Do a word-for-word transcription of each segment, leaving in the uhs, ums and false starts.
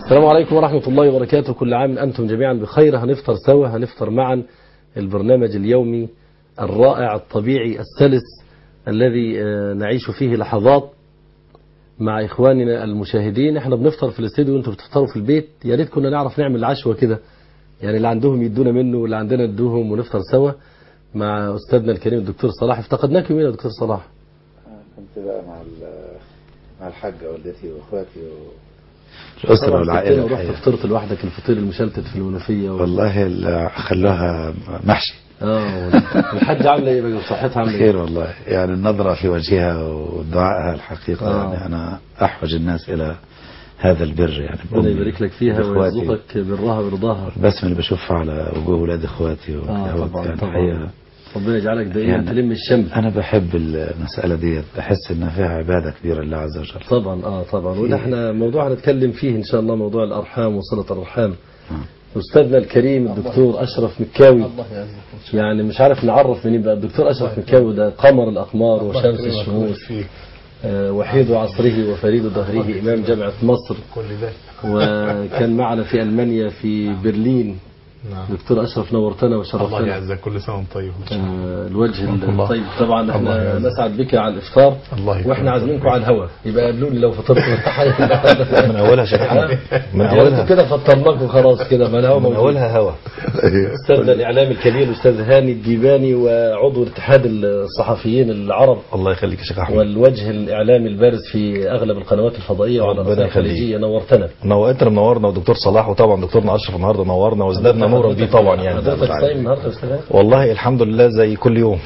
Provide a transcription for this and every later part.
السلام عليكم ورحمة الله وبركاته. كل عام أنتم جميعا بخير. هنفطر سوا، هنفطر معا البرنامج اليومي الرائع الطبيعي السلس الذي نعيش فيه لحظات مع إخواننا المشاهدين. احنا بنفطر في الاستديو وانتم بتفطروا في البيت. يا ريت كنا نعرف نعمل عشوة كده، يعني اللي عندهم يدونا منه واللي عندنا ندوهم ونفطر سوا مع أستاذنا الكريم الدكتور صلاح. افتقدناك يومين يا دكتور صلاح. كنت بقى مع مع الحاجة والدتي واخواتي والأسرة والعائلة. ورحت فطرت لوحدك الفطير المشلتت في المنوفية و... والله خلوها محشي. اه الحاج عامله ايه بقى؟ صحتها عامله ايه؟ خير والله، يعني النظرة في وجهها ودعائها الحقيقة. آه. يعني أنا أحوج الناس إلى هذا البر، يعني ربنا يبارك لك فيها ويرزقك برها ورضاها. بس من اللي بشوفها على وجوه ولاد اخواتي آه طبعا يعني طبعا. ربنا يجعلك دائما يعني تلم الشمل. انا بحب المساله دي، بحس ان فيها عباده كبيره لله عز وجل. طبعا اه طبعا. وده احنا موضوع هنتكلم فيه ان شاء الله، موضوع الارحام وصله الارحام. آه. استاذنا الكريم الدكتور اشرف مكاوي، يعني مش عارف نعرف منين بقى. الدكتور اشرف مكاوي ده قمر الاقمار وشمس الشموس، آه وحيد عصره وفريد دهره، امام جامعه مصر، وكان معنا في المانيا في برلين. نعم. دكتور أشرف نورتنا وشرفتنا. الله يعزك، كل سنة وانت طيب. آه الوجه الطيب طبعا. احنا نسعد بك على الإفطار واحنا عازمينكم على الهواء، يبقى قابلوني لو فطرتوا من أولها شكرا. من أولها كده فطرناكم خلاص كده، ما الهواء من أولها هوا. أستاذنا الإعلام الكبير الأستاذ هاني الديباني وعضو اتحاد الصحفيين العرب. الله يخليك يا شيخ أحمد. والوجه الإعلامي البارز في أغلب القنوات الفضائية وعلى الرسائل الخليجية. نورتنا. نورتنا منورنا. ودكتور صلاح وطبعا دكتورنا أشرف النهارده نورنا وازدادنا نورا بيه طبعا. يعني حضرتك صايم النهارده يا استاذ؟ والله الحمد لله زي كل يوم.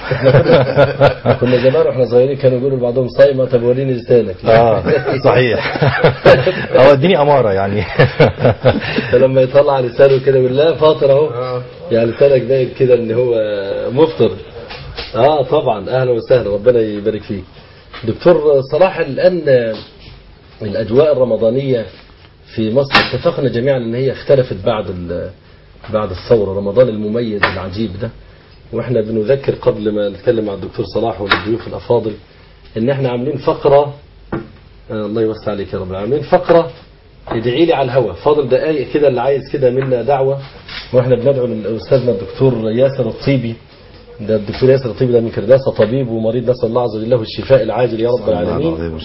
كنا زمان واحنا صغيرين كانوا يقولوا لبعضهم صايمه، طب وريني لسانك. اه صحيح. اه اديني اماره يعني. فلما يطلع لسانه كده يقول لا فاطر اهو، يعني لسانك باين كده ان هو مفطر. اه طبعا اهلا وسهلا، ربنا يبارك فيك. دكتور صلاح، الان الاجواء الرمضانيه في مصر اتفقنا جميعا ان هي اختلفت بعد بعد الثورة، رمضان المميز العجيب ده. واحنا بنذكر قبل ما نتكلم مع الدكتور صلاح والضيوف الافاضل ان احنا عاملين فقرة، آه الله يوسع عليك يا رب، عاملين فقرة ادعي لي على الهوا. فاضل دقايق كده اللي عايز كده منا دعوة، واحنا بندعو لاستاذنا الدكتور ياسر الطيبي. ده الدكتور ياسر الطيبي ده من كرداسة، طبيب ومريض، نسأل الله عز وجل له الشفاء العاجل يا رب العالمين.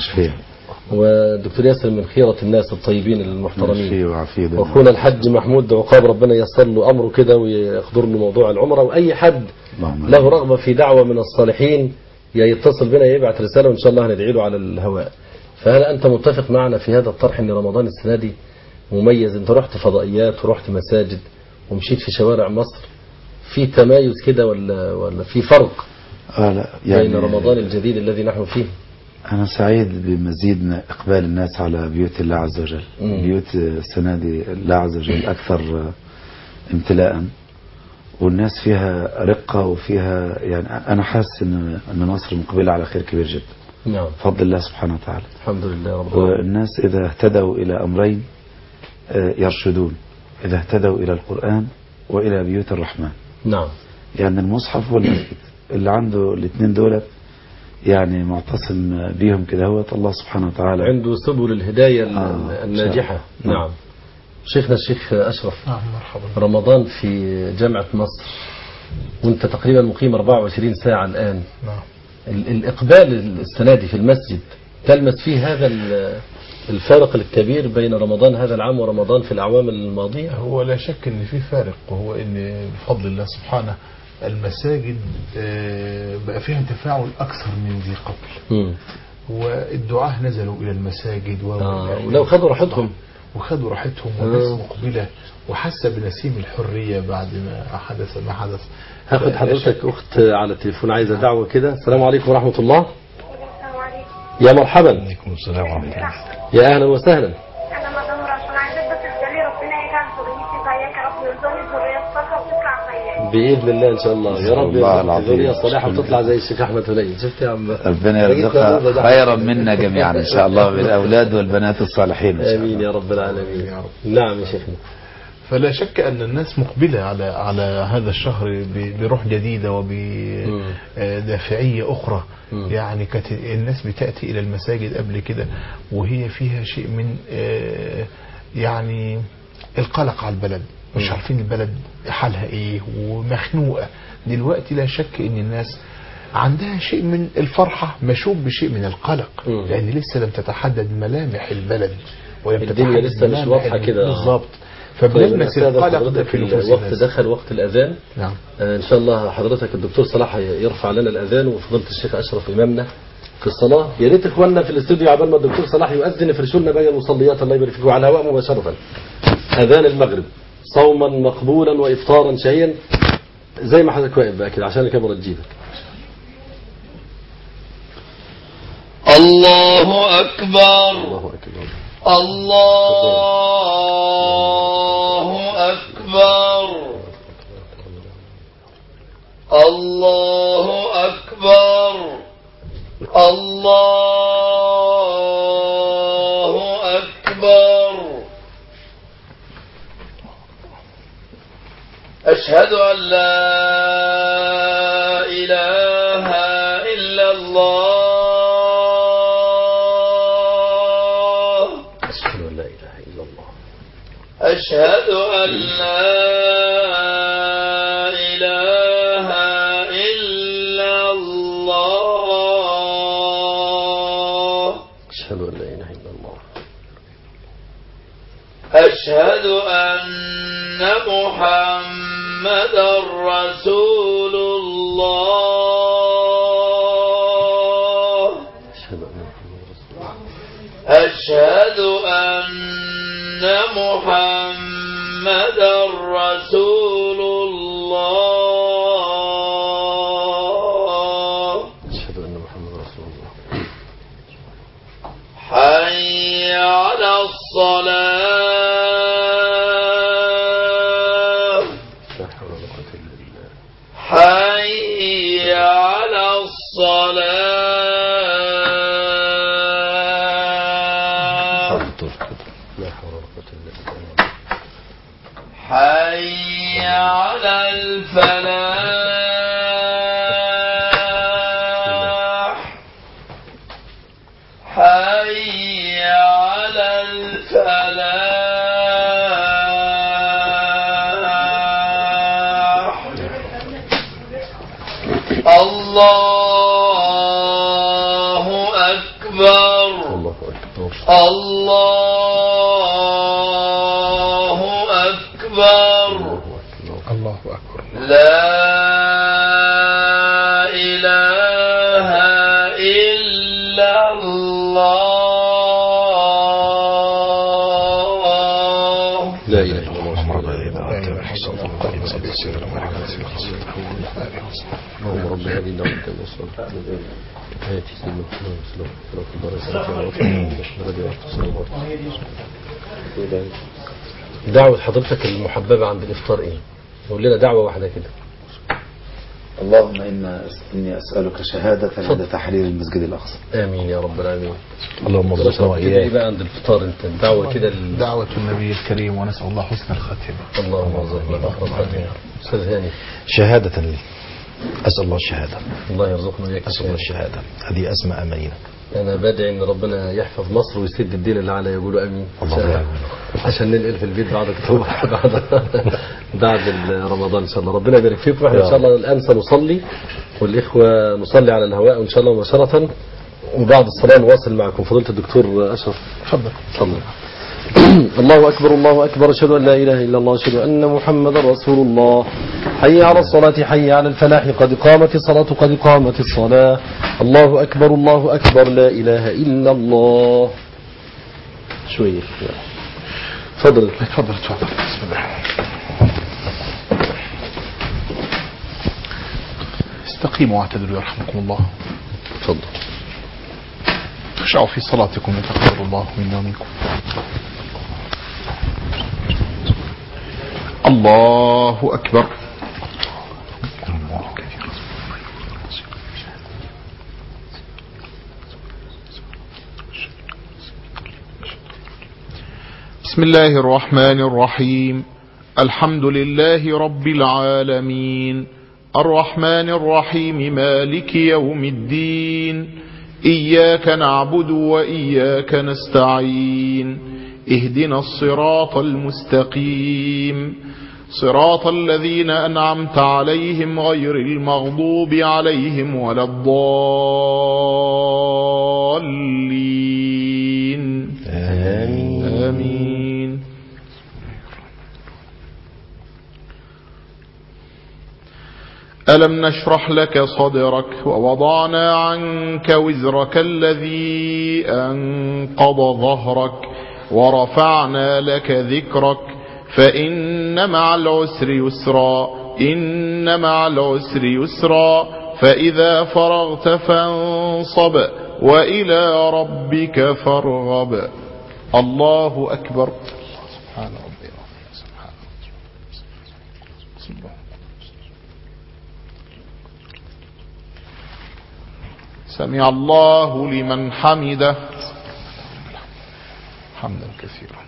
والدكتور ياسر من خيرة الناس الطيبين المحترمين. واخونا الحج محمود عقاب، ربنا ييسر له امره كده ويقدر له موضوع العمره. واي حد له رغبه في دعوه من الصالحين يتصل بنا يبعث رساله وان شاء الله هندعي له على الهواء. فهل انت متفق معنا في هذا الطرح ان رمضان السنه دي مميز؟ انت رحت فضائيات ورحت مساجد ومشيت في شوارع مصر، في تمايز كده ولا ولا في فرق آه لا يعني بين رمضان الجديد الذي نحن فيه؟ أنا سعيد بمزيد من إقبال الناس على بيوت الله عز وجل. مم. بيوت السنة دي الله عز وجل أكثر امتلاء، والناس فيها رقة وفيها، يعني أنا حاسس إن إن مصر مقبلة على خير كبير جدا. نعم. بفضل الله سبحانه وتعالى. الحمد لله رب العالمين. والناس إذا اهتدوا إلى أمرين يرشدون، إذا اهتدوا إلى القرآن وإلى بيوت الرحمن. نعم. يعني المصحف والمسجد اللي عنده الاثنين دولت يعني معتصم بيهم كده، هو الله سبحانه وتعالى عنده سبل الهداية آه الناجحة. نعم. نعم. شيخنا الشيخ أشرف، آه مرحبا. رمضان في جامعة مصر وانت تقريبا مقيم أربعة وعشرين ساعة الآن. نعم. الإقبال السنة دي في المسجد تلمس فيه هذا الفارق الكبير بين رمضان هذا العام ورمضان في الأعوام الماضية؟ هو لا شك ان في فارق، وهو ان بفضل الله سبحانه المساجد بقى فيها تفاعل أكثر من ذي قبل. م. والدعاة نزلوا إلى المساجد آه ولو خدوا راحتهم وخدوا راحتهم والناس مقبلة وحس بنسيم الحرية بعد ما حدث ما حدث. هاخد حضرتك أخت على التليفون عايزة دعوة كده. السلام عليكم ورحمة الله. السلام عليكم. يا مرحبا. عليكم السلام ورحمة الله. يا أهلا وسهلا. أنا مدام رسول، عايزة بس تدعي ربنا يجعل ذريتي زيك يا رب، ويرزقني الذرية الصالحة وتطلع زيك. بإذن الله إن شاء الله يا رب، يرزقك الذرية الصالحة وتطلع زي الشيخ أحمد هليل. شفت يا عم؟ ربنا يرزقها خيرا منا جميعا إن شاء الله بالأولاد والبنات الصالحين. آمين يا رب العالمين. نعم يا شيخنا. فلا شك أن الناس مقبلة على على هذا الشهر بروح جديدة وبدافعية أخرى. م. يعني كانت الناس بتأتي إلى المساجد قبل كده وهي فيها شيء من يعني القلق على البلد، مش عارفين البلد حالها ايه ومخنوقة دلوقتي. لا شك ان الناس عندها شيء من الفرحة مشوب بشيء من القلق، لان لسه لم تتحدد ملامح البلد ولم الدنيا لسه مش واضحة كده بالظبط. فبنلمس القلق ده في نفوس الوقت الناس. دخل وقت الأذان. نعم. آه إن شاء الله حضرتك الدكتور صلاح يرفع لنا الأذان، وفضلت الشيخ أشرف إمامنا في الصلاة. يا ريت إخواننا في الاستوديو عبال ما الدكتور صلاح يؤذن يفرشوا لنا باقي المصليات، الله يبارك فيكم، على الهواء مباشرة. أذان المغرب صوما مقبولا وإفطارا شهيا، زي ما حضرتك واقف بقى كده عشان الكاميرا تجيبك. الله أكبر. الله أكبر. الله أكبر. الله أكبر. الله أكبر. أشهد أن لا إله إلا الله. أشهد أن لا إله إلا الله. أشهد أن لا إله إلا الله. أشهد أن محمدا رسول الله. أشهد أشهد أن محمدا رسول الله. أن محمدا رسول الله. أشهد أن محمدا رسول الله. حي على الصلاة. لا حول ولا قوة إلا بالله. حي على الصلاة. لا حول ولا قوة إلا بالله. حي على الفلاح. حي على الفلاح. الله أكبر. الله أكبر. الله أكبر. الله أكبر. لا إله إلا الله. لا إله إلا الله. اللهم رب هذه الدعوة والصلاة آتي سيدنا محمد وسلم صلاة الله. دعوة حضرتك المحببة عند الإفطار إيه؟ نقول لنا دعوة واحدة كده. اللهم إن إني أسألك شهادة عند تحرير المسجد الأقصى. آمين يا رب العالمين. اللهم ارزقنا وإياك. إيه بقى عند الإفطار أنت دعوة كده ال... دعوة النبي الكريم ونسأل الله حسن الخاتمة. اللهم ارزقنا حسن الخاتمة. أستاذ هاني. شهادة لي أسأل الله الشهادة. الله يرزقنا وإياك. أسأل الله الشهادة. هذه أسمى أمانينا. أنا بدعي إن ربنا يحفظ مصر ويسد الدين اللي على يقولوا أمين. الله عشان ننقل في البيت بعد التوبة بعد بعد رمضان إن شاء الله. ربنا يبارك فيكم. إحنا إن شاء الله الآن سنصلي والإخوة نصلي على الهواء إن شاء الله مباشرة، وبعد الصلاة نواصل معكم. فضيلة الدكتور أشرف تفضل. تفضل. الله أكبر. الله أكبر. أشهد أن لا إله إلا الله. أشهد أن محمدا رسول الله. حي على الصلاة. حي على الفلاح. قد قامت الصلاة. قد قامت الصلاة. الله أكبر. الله أكبر. لا إله إلا الله. شوية. تفضل تفضل تفضل. بسم الله. استقيموا واعتدلوا يرحمكم الله. تفضل. اخشعوا في صلاتكم يتقبل الله منا ومنكم. الله أكبر. بسم الله الرحمن الرحيم. الحمد لله رب العالمين الرحمن الرحيم مالك يوم الدين. إياك نعبد وإياك نستعين. اهدنا الصراط المستقيم صراط الذين أنعمت عليهم غير المغضوب عليهم ولا الضالين آمين. آمين. ألم نشرح لك صدرك ووضعنا عنك وزرك الذي أنقض ظهرك ورفعنا لك ذكرك فإن مع العسر يسرا إن مع العسر يسرا فإذا فرغت فانصب وإلى ربك فارغب. الله أكبر. سبحان ربي سبحان الله. سمع الله لمن حمده. حمدا كثيرا.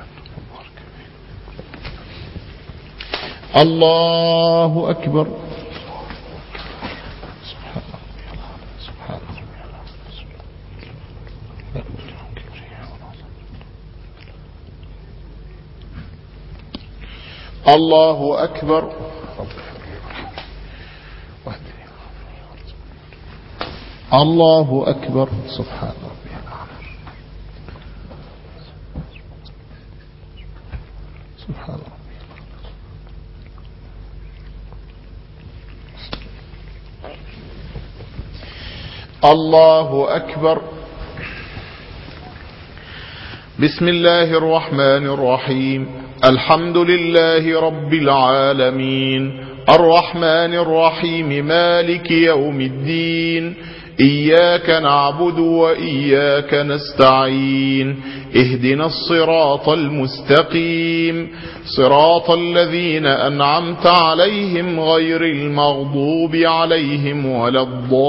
الله أكبر. الله أكبر. الله أكبر. سبحان ربي الأعلى. سبحان ربي. الله أكبر. بسم الله الرحمن الرحيم. الحمد لله رب العالمين الرحمن الرحيم مالك يوم الدين إياك نعبد وإياك نستعين اهدنا الصراط المستقيم صراط الذين أنعمت عليهم غير المغضوب عليهم ولا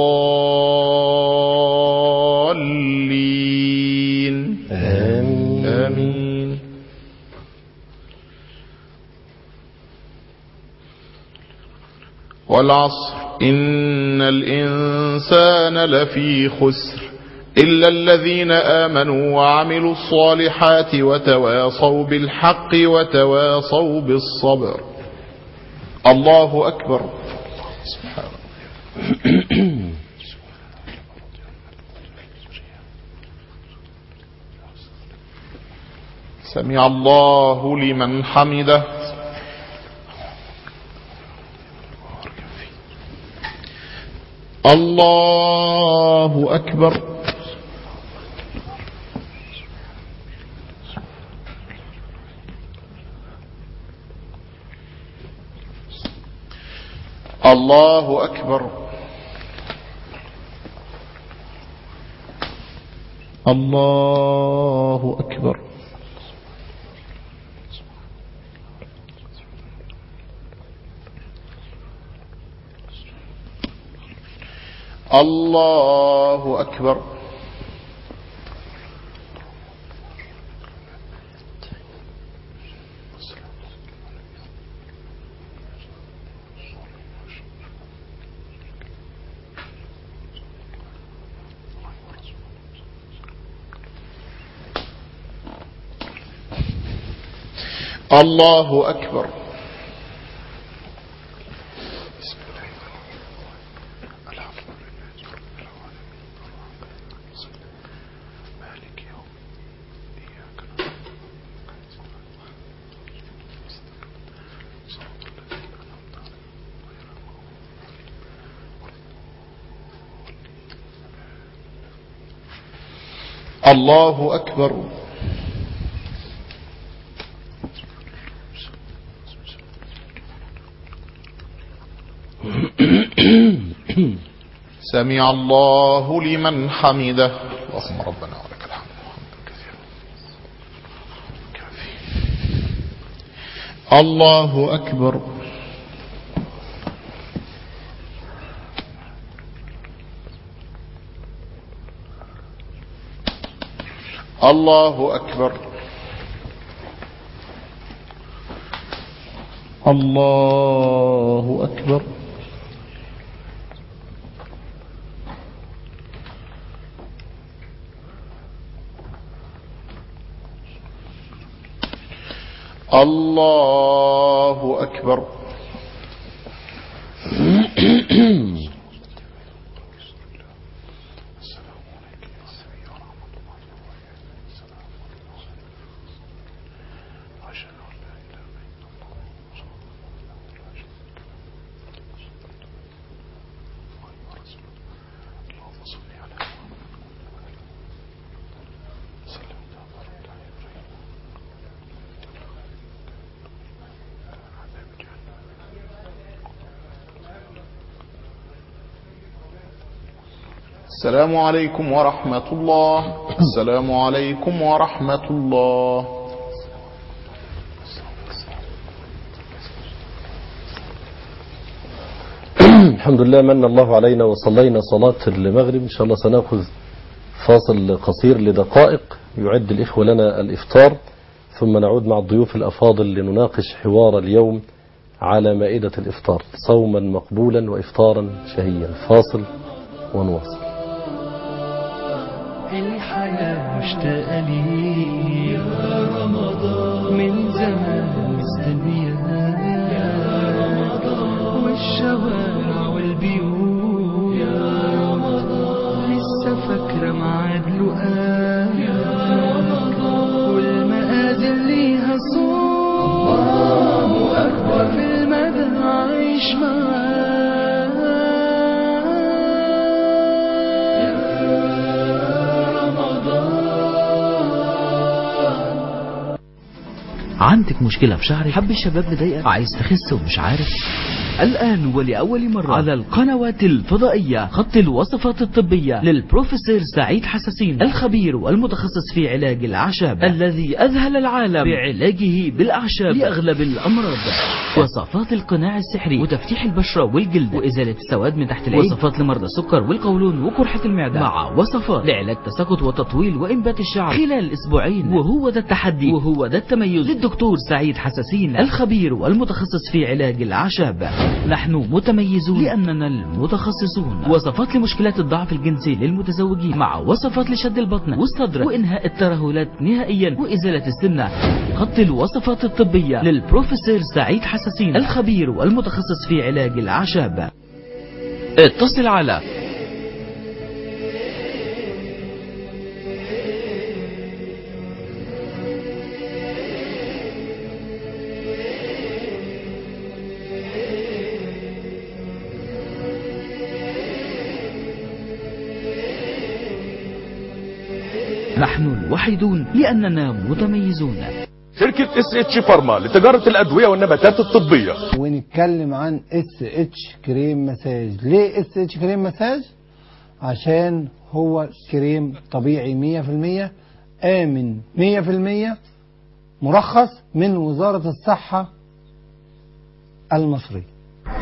الضالين. آمين. آمين. والعصر إن الإنسان لفي خسر إلا الذين آمنوا وعملوا الصالحات وتواصوا بالحق وتواصوا بالصبر. الله أكبر. سبحان الله. سمع الله لمن حمده. الله أكبر. الله أكبر. الله أكبر. الله أكبر. الله أكبر. الله أكبر. سمع الله لمن حمده. اللهم ربنا ولك الحمد حمدا كثيرا. الله أكبر. الله أكبر. الله أكبر. الله أكبر. السلام عليكم ورحمة الله. السلام عليكم ورحمة الله. الحمد لله من الله علينا وصلينا صلاة المغرب. إن شاء الله سنأخذ فاصل قصير لدقائق يعد الإخوة لنا الإفطار، ثم نعود مع الضيوف الأفاضل لنناقش حوار اليوم على مائدة الإفطار، صوما مقبولا وإفطارا شهيا. فاصل ونواصل. الحياة مشتاقة لي يا رمضان، من زمان مستنيها يا رمضان، والشوارع والبيوت يا رمضان، لسه فاكرة معاد لقاء يا رمضان، والمآذن ليها صوت الله أكبر، في المدى عايش معاه. عندك مشكلة في شعرك؟ حب الشباب مضايقك؟ عايز تخس ومش عارف؟ الآن ولأول مرة على القنوات الفضائية خط الوصفات الطبية للبروفيسور سعيد حساسين، الخبير والمتخصص في علاج الأعشاب الذي أذهل العالم بعلاجه بالأعشاب لأغلب الأمراض. وصفات القناع السحري وتفتيح البشرة والجلد وإزالة السواد من تحت العين، وصفات لمرضى السكر والقولون وقرحة المعدة، مع وصفات لعلاج تساقط وتطويل وإنبات الشعر خلال أسبوعين. وهو ده التحدي وهو ده التميز للدكتور سعيد حساسين، الخبير والمتخصص في علاج الأعشاب. نحن متميزون لأننا المتخصصون. وصفات لمشكلات الضعف الجنسي للمتزوجين، مع وصفات لشد البطن والصدر وإنهاء الترهلات نهائيا وإزالة السمنة. خط الوصفات الطبية للبروفيسور سعيد حساسين، الخبير والمتخصص في علاج الأعشاب. اتصل على نحن الوحيدون لأننا متميزون. شركة اس اتش فارما لتجارة الأدوية والنباتات الطبية. ونتكلم عن اس اتش كريم مساج. ليه اس اتش كريم مساج؟ عشان هو كريم طبيعي مية في المية، آمن مية في المية، مرخص من وزارة الصحة المصرية.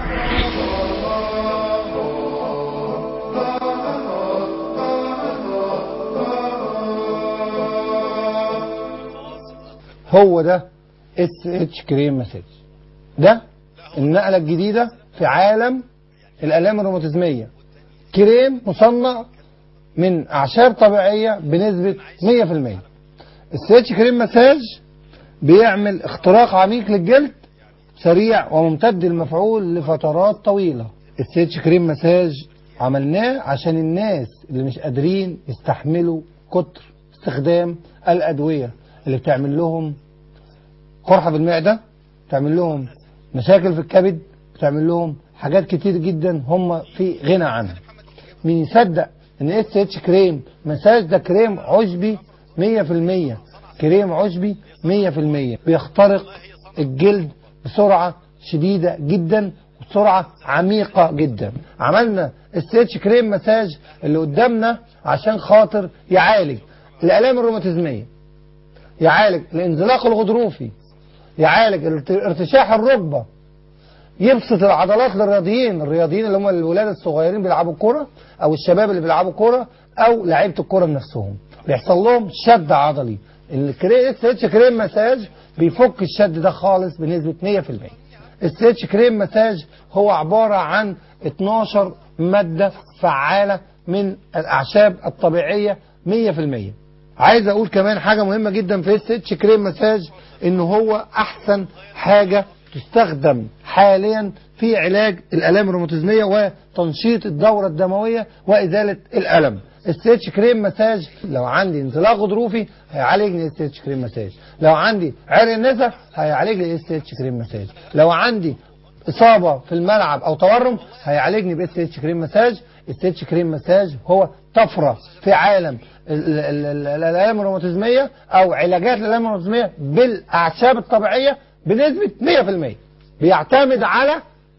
هو ده اس اتش كريم مساج. ده النقلة الجديدة في عالم الآلام الروماتيزمية. كريم مصنع من أعشاب طبيعية بنسبة مية في المية. اس اتش كريم مساج بيعمل اختراق عميق للجلد سريع وممتد المفعول لفترات طويلة. اس اتش كريم مساج عملناه عشان الناس اللي مش قادرين يستحملوا كتر استخدام الأدوية اللي بتعمل لهم قرحة في المعدة، بتعمل لهم مشاكل في الكبد، بتعمل لهم حاجات كتير جدا هم في غنى عنها. مين يصدق ان اس اتش كريم مساج ده كريم عشبي مية في المية، كريم عشبي مية في المية، بيخترق الجلد بسرعة شديدة جدا وبسرعة عميقة جدا. عملنا اس اتش كريم مساج اللي قدامنا عشان خاطر يعالج الآلام الروماتيزمية، يعالج الانزلاق الغضروفي، يعالج ارتشاح الركبة، يبسط العضلات للرياضيين، الرياضيين اللي هم الولاد الصغيرين بيلعبوا كرة او الشباب اللي بيلعبوا كرة او لعيبه الكرة نفسهم بيحصل لهم شد عضلي. الاس اتش كريم مساج بيفك الشد ده خالص بنسبة مية في المية. اس اتش كريم مساج هو عبارة عن اتناشر مادة فعالة من الأعشاب الطبيعية مية في المية. عايز اقول كمان حاجة مهمة جدا في اس اتش كريم مساج، إنه هو أحسن حاجة تستخدم حاليا في علاج الآلام الروماتيزمية وتنشيط الدورة الدموية وإزالة الألم. اس اتش كريم مساج، لو عندي انزلاق غضروفي هيعالجني اس اتش كريم مساج، لو عندي عرق النسا هيعالجني اس اتش كريم مساج، لو عندي إصابة في الملعب أو تورم هيعالجني باس اتش كريم مساج. اس اتش كريم مساج هو طفرة في عالم الآلام الروماتيزمية أو علاجات الآلام الروماتيزمية بالأعشاب الطبيعية بنسبة مية في المية. بيعتمد على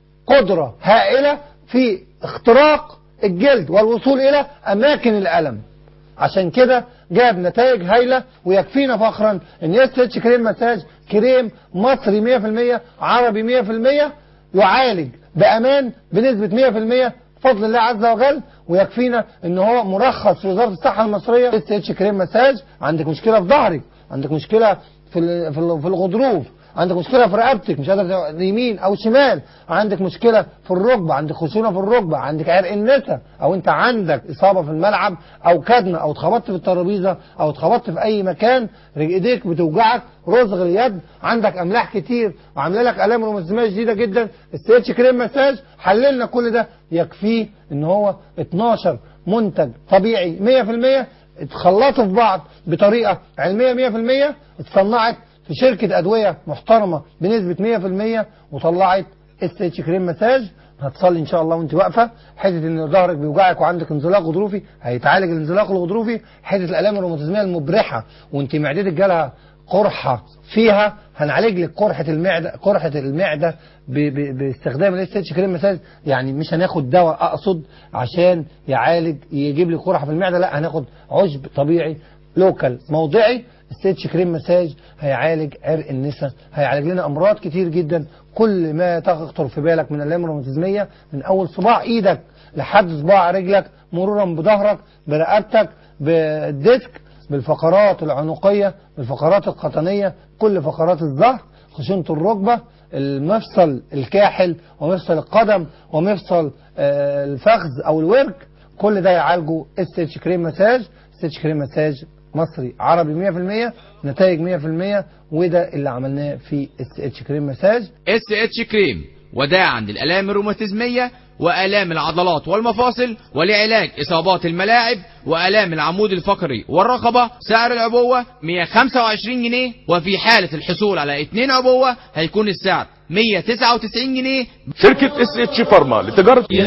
قدرة هائلة في اختراق الجلد والوصول إلى أماكن الألم. عشان كده جاب نتائج هائلة، ويكفينا فخرا ان اس اتش كريم مساج كريم مصري مية في المية عربي مية في المية يعالج بأمان بنسبة مية في المية بفضل الله عز وجل. ويكفينا ان هو مرخص في وزارة الصحة المصرية. اس اتش كريم مساج، عندك مشكلة في ظهرك، عندك مشكلة في في الغضروف، عندك مشكلة في رقبتك مش قادر يمين او شمال، عندك مشكلة في الركبة، عندك خشونة في الركبة، عندك عرق النسا، او انت عندك اصابة في الملعب او كدمة او اتخبطت في الترابيزة او اتخبطت في اي مكان، ايديك بتوجعك، رزغ اليد، عندك املاح كتير وعامله لك الام روماتيزميه شديده جدا. اس اتش كريم مساج حللنا كل ده. يكفيه ان هو اتناشر منتج طبيعي مية في المية اتخلطوا في بعض بطريقة علمية مية في المية، اتصنعت في شركة أدوية محترمة بنسبة مية في المية وطلعت اس اتش كريم مساج. هتصلي ان شاء الله وانت واقفه. حته ان ظهرك بيوجعك وعندك انزلاق غضروفي هيتعالج الانزلاق الغضروفي. حته الالام الروماتيزميه المبرحه وانت معدتك جالها قرحه فيها هنعالج لك قرحه المعده قرحه المعده ب ب باستخدام الاس اتش كريم مساج. يعني مش هناخد دواء اقصد عشان يعالج يجيب لي قرحه في المعده، لا هناخد عشب طبيعي لوكال موضعي. اس اتش كريم مساج هيعالج عرق النسا، هيعالج لنا امراض كتير جدا. كل ما تخطر في بالك من الالام الروماتيزميه من اول صباع ايدك لحد صباع رجلك مرورا بظهرك برقبتك بالديسك بالفقرات العنقيه بالفقرات القطنيه كل فقرات الظهر خشونه الركبه المفصل الكاحل ومفصل القدم ومفصل آه الفخذ او الورك، كل ده يعالجه اس اتش كريم مساج. اس اتش كريم مساج مصري عربي مية في المية نتائج مية في المية، وده اللي عملناه في اس اتش كريم مساج. اس اتش كريم وداعا للآلام الروماتيزمية وآلام العضلات والمفاصل ولعلاج إصابات الملاعب وآلام العمود الفقري والرقبة. سعر العبوة مية وخمسة وعشرين جنيه، وفي حالة الحصول على اتنين عبوة هيكون السعر مية وتسعة وتسعين جنيه. شركة اس اتش فارما لتجارة يا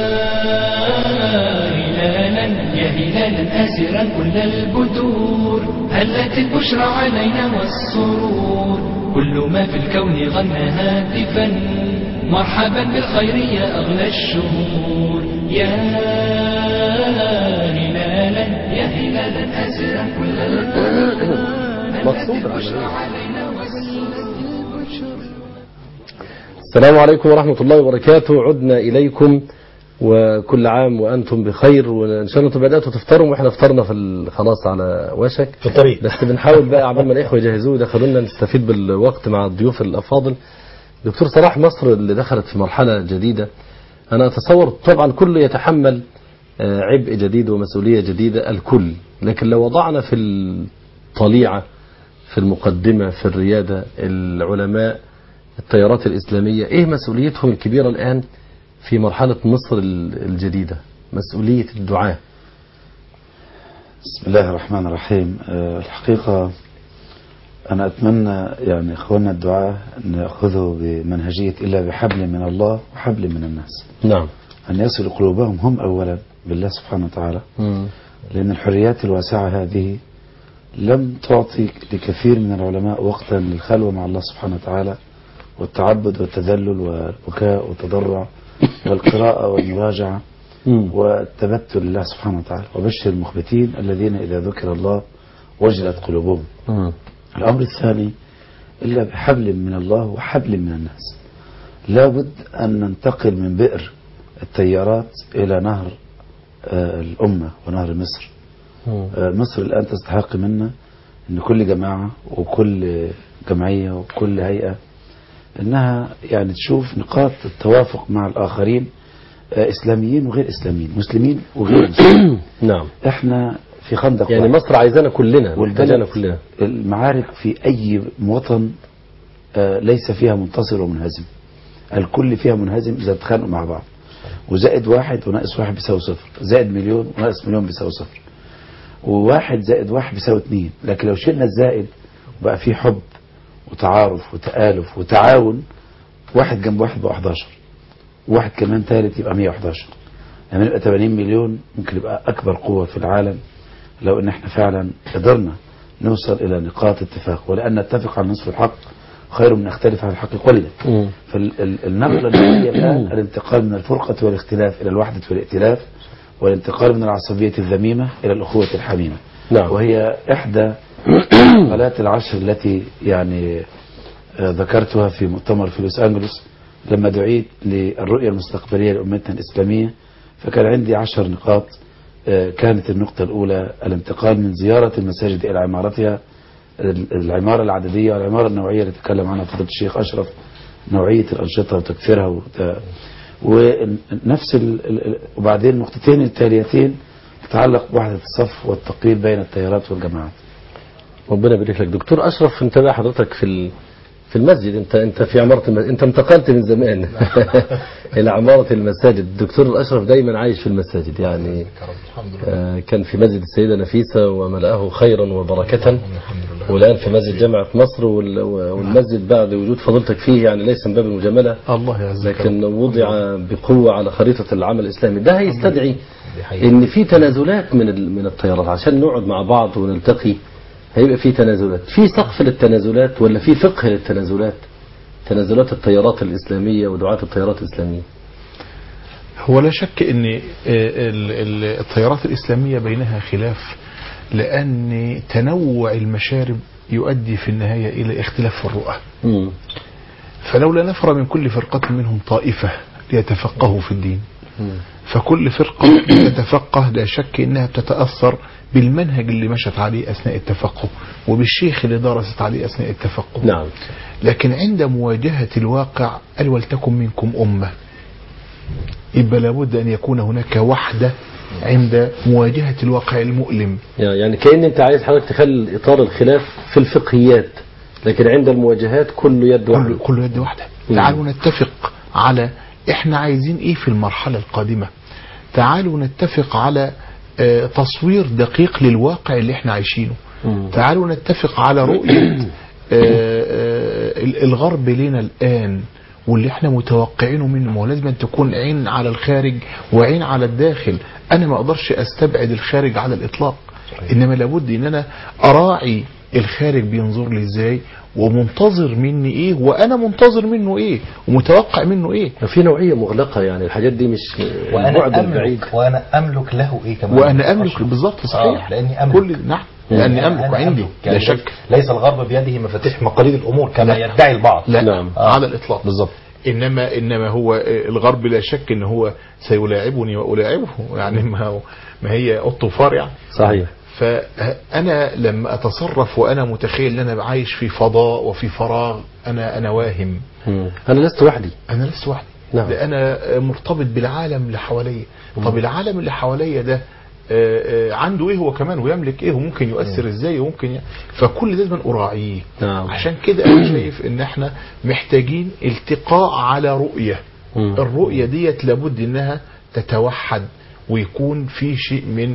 هلالا يا هلالا أسرا كل البدور هلت البشرى علينا والسرور كل ما في الكون غنى هاتفا مرحبا بالخير يا أغلى الشهور. يا هلالا يا هلالا أسرا كل البدور هلت البشرى علينا والسرور. السلام عليكم ورحمة الله وبركاته. عدنا إليكم وكل عام وأنتم بخير، وإن شاء الله أنتم بدأتوا تفطروا وإحنا فطرنا في خلاص على وشك في الطريق، بس بنحاول بقى عبال ما الإخوة يجهزوه يدخلوا لنا نستفيد بالوقت مع الضيوف الأفاضل. دكتور صلاح، مصر اللي دخلت في مرحلة جديدة، أنا أتصور طبعا كل يتحمل عبء جديد ومسؤولية جديدة الكل، لكن لو وضعنا في الطليعة في المقدمة في الريادة العلماء التيارات الإسلامية، إيه مسؤوليتهم الكبيرة الآن في مرحلة مصر الجديدة، مسؤولية الدعاء؟ بسم الله الرحمن الرحيم. الحقيقة أنا أتمنى يعني إخواننا الدعاء أن يأخذوا بمنهجية إلا بحبل من الله وحبل من الناس. نعم. أن يصل قلوبهم هم أولا بالله سبحانه وتعالى، لأن الحريات الواسعة هذه لم تعطي لكثير من العلماء وقتا للخلوة مع الله سبحانه وتعالى والتعبد والتذلل والبكاء والتضرع والقراءة والمراجعة والتبتل لله سبحانه وتعالى. وبشر المخبتين الذين إذا ذكر الله وجلت قلوبهم. الأمر الثاني إلا بحبل من الله وحبل من الناس. لا بد أن ننتقل من بئر التيارات إلى نهر الأمة ونهر مصر. مصر الآن تستحق منا أن كل جماعة وكل جمعية وكل هيئة انها يعني تشوف نقاط التوافق مع الاخرين، اسلاميين وغير اسلاميين، مسلمين وغير مسلمين. نعم. احنا في خندق يعني واحد. مصر عايزانا كلنا والبلد محتاجانا كلنا. المعارك في أي وطن آه، ليس فيها منتصر ومنهزم، الكل فيها منهزم إذا اتخانقوا مع بعض، وزائد واحد وناقص واحد بيساوي صفر، زائد مليون وناقص مليون بيساوي صفر، وواحد زائد واحد بيساوي اتنين. لكن لو شلنا الزائد وبقى فيه حب وتعارف وتآلف وتعاون، واحد جنب واحد بقى احداشر، واحد كمان ثالث يبقى مية وحداشر، لما نبقى ثمانين مليون ممكن يبقى أكبر قوة في العالم لو إن احنا فعلا قدرنا نوصل إلى نقاط اتفاق. ولأن نتفق على نصف الحق خير من نختلف على الحق كله. فالنقلة النوعية الآن الانتقال من الفرقة والاختلاف إلى الوحدة والائتلاف، والانتقال من العصبية الذميمة إلى الأخوة الحميمة. نعم. وهي إحدى القنوات العشر التي يعني آه ذكرتها في مؤتمر في لوس أنجلوس لما دعيت للرؤية المستقبلية لأمتنا الإسلامية. فكان عندي عشر نقاط. آه كانت النقطة الأولى الانتقال من زيارة المساجد إلى عمارتها، العمارة العددية والعمارة النوعية اللي تكلم عنها فضيلة الشيخ أشرف، نوعية الأنشطة وتكثيرها وت... ونفس ال... وبعدين النقطتين التاليتين تتعلق بوحدة الصف والتقريب بين التيارات والجماعات. ربنا يبارك لك دكتور أشرف. انت بقى حضرتك في ال... في المسجد، انت انت في عمارة الم... انت انتقلت من زمان الى عمارة المساجد. الدكتور أشرف دايما عايش في المساجد، يعني آه كان في مسجد السيدة نفيسة وملأه خيرا وبركة، والآن في مسجد جامعة مصر، وال... والمسجد بعد وجود فضيلتك فيه يعني ليس من باب المجاملة، الله يعزك، لكن وضع بقوة على خريطة العمل الإسلامي. ده هيستدعي ان في تنازلات من ال... من التيارات عشان نقعد مع بعض ونلتقي. هيبقى في تنازلات، في سقف للتنازلات ولا في فقه للتنازلات؟ تنازلات التيارات الإسلامية ودعاة التيارات الإسلامية. هو لا شك ان التيارات الإسلامية بينها خلاف، لأن تنوع المشارب يؤدي في النهاية إلى اختلاف في الرؤى. م. فلولا نفر من كل فرقة منهم طائفة ليتفقهوا في الدين، م. فكل فرقة تتفقه لا شك إنها تتأثر بالمنهج اللي مشت عليه أثناء التفقه وبالشيخ اللي درست عليه أثناء التفقه. نعم. لكن عند مواجهة الواقع قال ولتكن منكم أمة، يبقى لابد أن يكون هناك وحدة عند مواجهة الواقع المؤلم. يعني كأن أنت عايز حضرتك تخلي إطار الخلاف في الفقهيات، لكن عند المواجهات كل يد واحدة. كل يد واحدة. تعالوا نتفق على إحنا عايزين إيه في المرحلة القادمة. تعالوا نتفق على تصوير دقيق للواقع اللي احنا عايشينه. مم. تعالوا نتفق على رؤية الغرب لنا الآن واللي احنا متوقعينه منه. لازم أن تكون عين على الخارج وعين على الداخل. أنا ما أقدرش أستبعد الخارج على الإطلاق، إنما لابد أن أنا أراعي الخارج بينظر لي إزاي ومنتظر مني ايه وانا منتظر منه ايه ومتوقع منه ايه. في نوعية مغلقة، يعني الحاجات دي مش البعد البعيد. وانا املك له ايه كمان، وانا املك بالظبط صحيح. آه لاني املك كل نعم لاني املك وعندي لا شك. ليس الغرب بيده مفاتيح مقاليد الامور كما لا. يدعي البعض. لا نعم. آه. على الاطلاق بالظبط. انما انما هو الغرب لا شك ان هو سيلاعبني والاعبه، يعني ما ما هي قط وفار يعني. صحيح. فأنا لما أتصرف وأنا متخيل أن أنا عايش في فضاء وفي فراغ، أنا أنا واهم. أنا لست وحدي. أنا لست وحدي. نعم. أنا مرتبط بالعالم اللي حواليا. طب العالم اللي حواليا ده عنده إيه هو كمان ويملك إيه وممكن يؤثر إزاي وممكن ي... فكل ده لازم أراعيه. نعم. عشان كده أنا شايف إن إحنا محتاجين التقاء على رؤية. مم. الرؤية ديت لابد إنها تتوحد ويكون في شيء من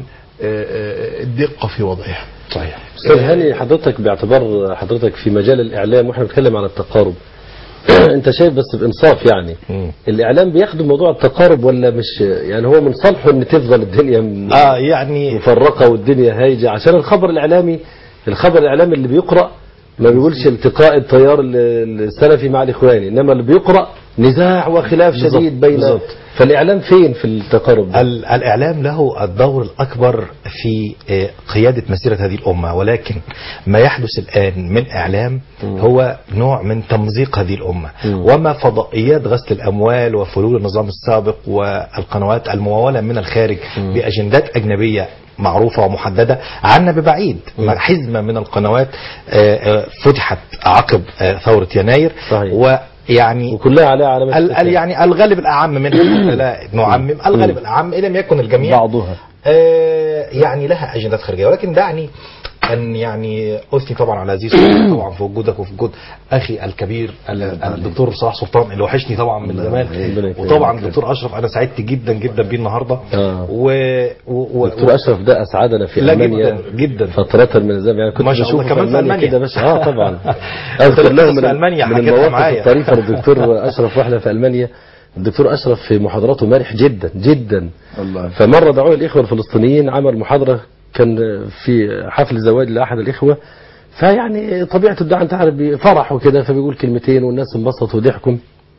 الدقة في وضعها. صحيح. أستاذ هاني، حضرتك باعتبار حضرتك في مجال الإعلام وإحنا بنتكلم عن التقارب، أنت شايف بس بإنصاف يعني م. الإعلام بيخدم موضوع التقارب ولا مش؟ يعني هو من صالحه إن تفضل الدنيا آه يعني مفرقة والدنيا هايجة، عشان الخبر الإعلامي الخبر الإعلامي اللي بيقرأ ما بيقولش التقاء التيار السلفي مع الإخواني، إنما اللي بيقرأ نزاع وخلاف بالزبط. شديد بين بالزبط. فالإعلام فين في التقارب ده؟ الإعلام له الدور الأكبر في قيادة مسيرة هذه الأمة، ولكن ما يحدث الآن من إعلام م. هو نوع من تمزيق هذه الأمة. م. وما فضائيات غسل الأموال وفلول النظام السابق والقنوات الممولة من الخارج م. بأجندات أجنبية معروفة ومحددة عنا ببعيد. م. حزمة من القنوات فتحت عقب ثورة يناير. صحيح. يعني وكلها عليها علامات ال يعني الغالب الأعم منها لا نعمم، الغالب الأعم إن لم يكن الجميع بعضها آه يعني لها اجندات خارجيه، ولكن دعني ان يعني اثني طبعا على هذه الصورة طبعا في وجودك وفي وجود اخي الكبير الدكتور صلاح سلطان اللي وحشني طبعا من زمان، وطبعا الدكتور اشرف انا سعدت جدا جدا بيه النهارده. و الدكتور اشرف ده اسعدنا في المانيا جدا جدا فترات من الزمن، يعني كنت بشوفه كمان في المانيا كده بس اه طبعا اذكر له من المانيا من المواقف الطريفه للدكتور اشرف واحنا في المانيا. الدكتور اشرف في محاضراته مرح جدا جدا الله. فمره دعوه الاخوه الفلسطينيين عمل محاضره كان في حفل زواج لاحد الاخوه، فيعني طبيعه الدعاء انت عارف فرح وكده، فبيقول كلمتين والناس انبسطوا وضحكوا.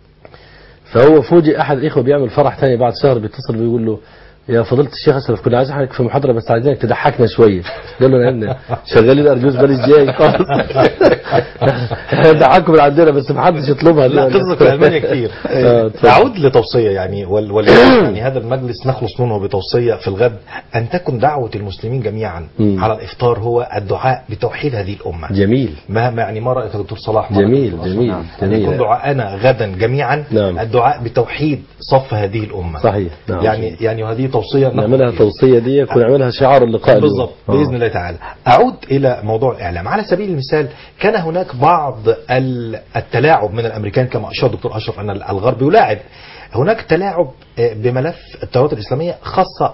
فهو فوجئ احد الاخوه بيعمل فرح ثاني بعد شهر، بيتصل بيقول له يا فضيله الشيخ اشرف كنا عايزين حضرتك في محاضره بس عايزينك تضحكنا شويه. قال له انا شغالين ارجوز بالي جاي خالص ضحكوا من عندنا بس ما حدش يطلبها. لا قصه في المانيا كتير. اعود لتوصيه يعني وال... وال... يعني هذا المجلس نخلص منه بتوصيه في الغد ان تكن دعوه المسلمين جميعا م. على الافطار هو الدعاء بتوحيد هذه الامه. جميل. ما يعني ما رايك يا دكتور صلاح؟ جميل جميل ان يكون دعاءنا غدا جميعا نعم. الدعاء بتوحيد صف هذه الامه. صحيح نعم. يعني يعني وهذه توصية نعملها توصية دي ونعملها شعار اللقاء بالضبط بإذن الله تعالى. أعود إلى موضوع الإعلام. على سبيل المثال كان هناك بعض التلاعب من الأمريكان كما أشار الدكتور أشرف أن الغرب يلاعب. هناك تلاعب بملف التيارات الإسلامية، خاصة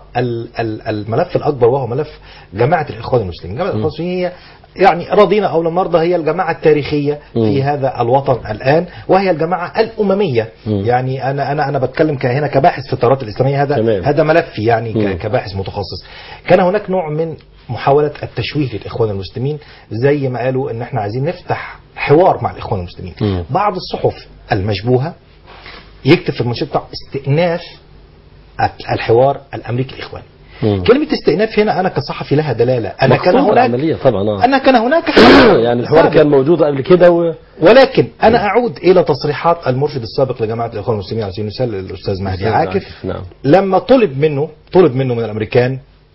الملف الأكبر وهو ملف جماعة الإخوان المسلمين. جماعة الإخوان المسلمين هي يعني راضينا أو لم نرضى هي الجماعة التاريخية في هذا الوطن الآن، وهي الجماعة الأممية. يعني أنا أنا أنا بتكلم هنا كباحث في التيارات الإسلامية، هذا تمام. هذا ملفي يعني كباحث متخصص. كان هناك نوع من محاولة التشويه للإخوان المسلمين، زي ما قالوا إن إحنا عايزين نفتح حوار مع الإخوان المسلمين. م. بعض الصحف المشبوهة يكتب في المنشط بتاع استئناف الحوار الأمريكي الإخواني. مم. كلمة استئناف هنا أنا كصحفي لها دلالة. أنا كان هناك طبعا أنا كان هناك يعني الحوار كان موجود قبل كده و... ولكن أنا أعود إلى تصريحات المرشد السابق لجماعة الإخوان المسلمين على سبيل المثال الأستاذ مهدي عاكف. نعم. لما طلب منه طلب منه من الأمريكان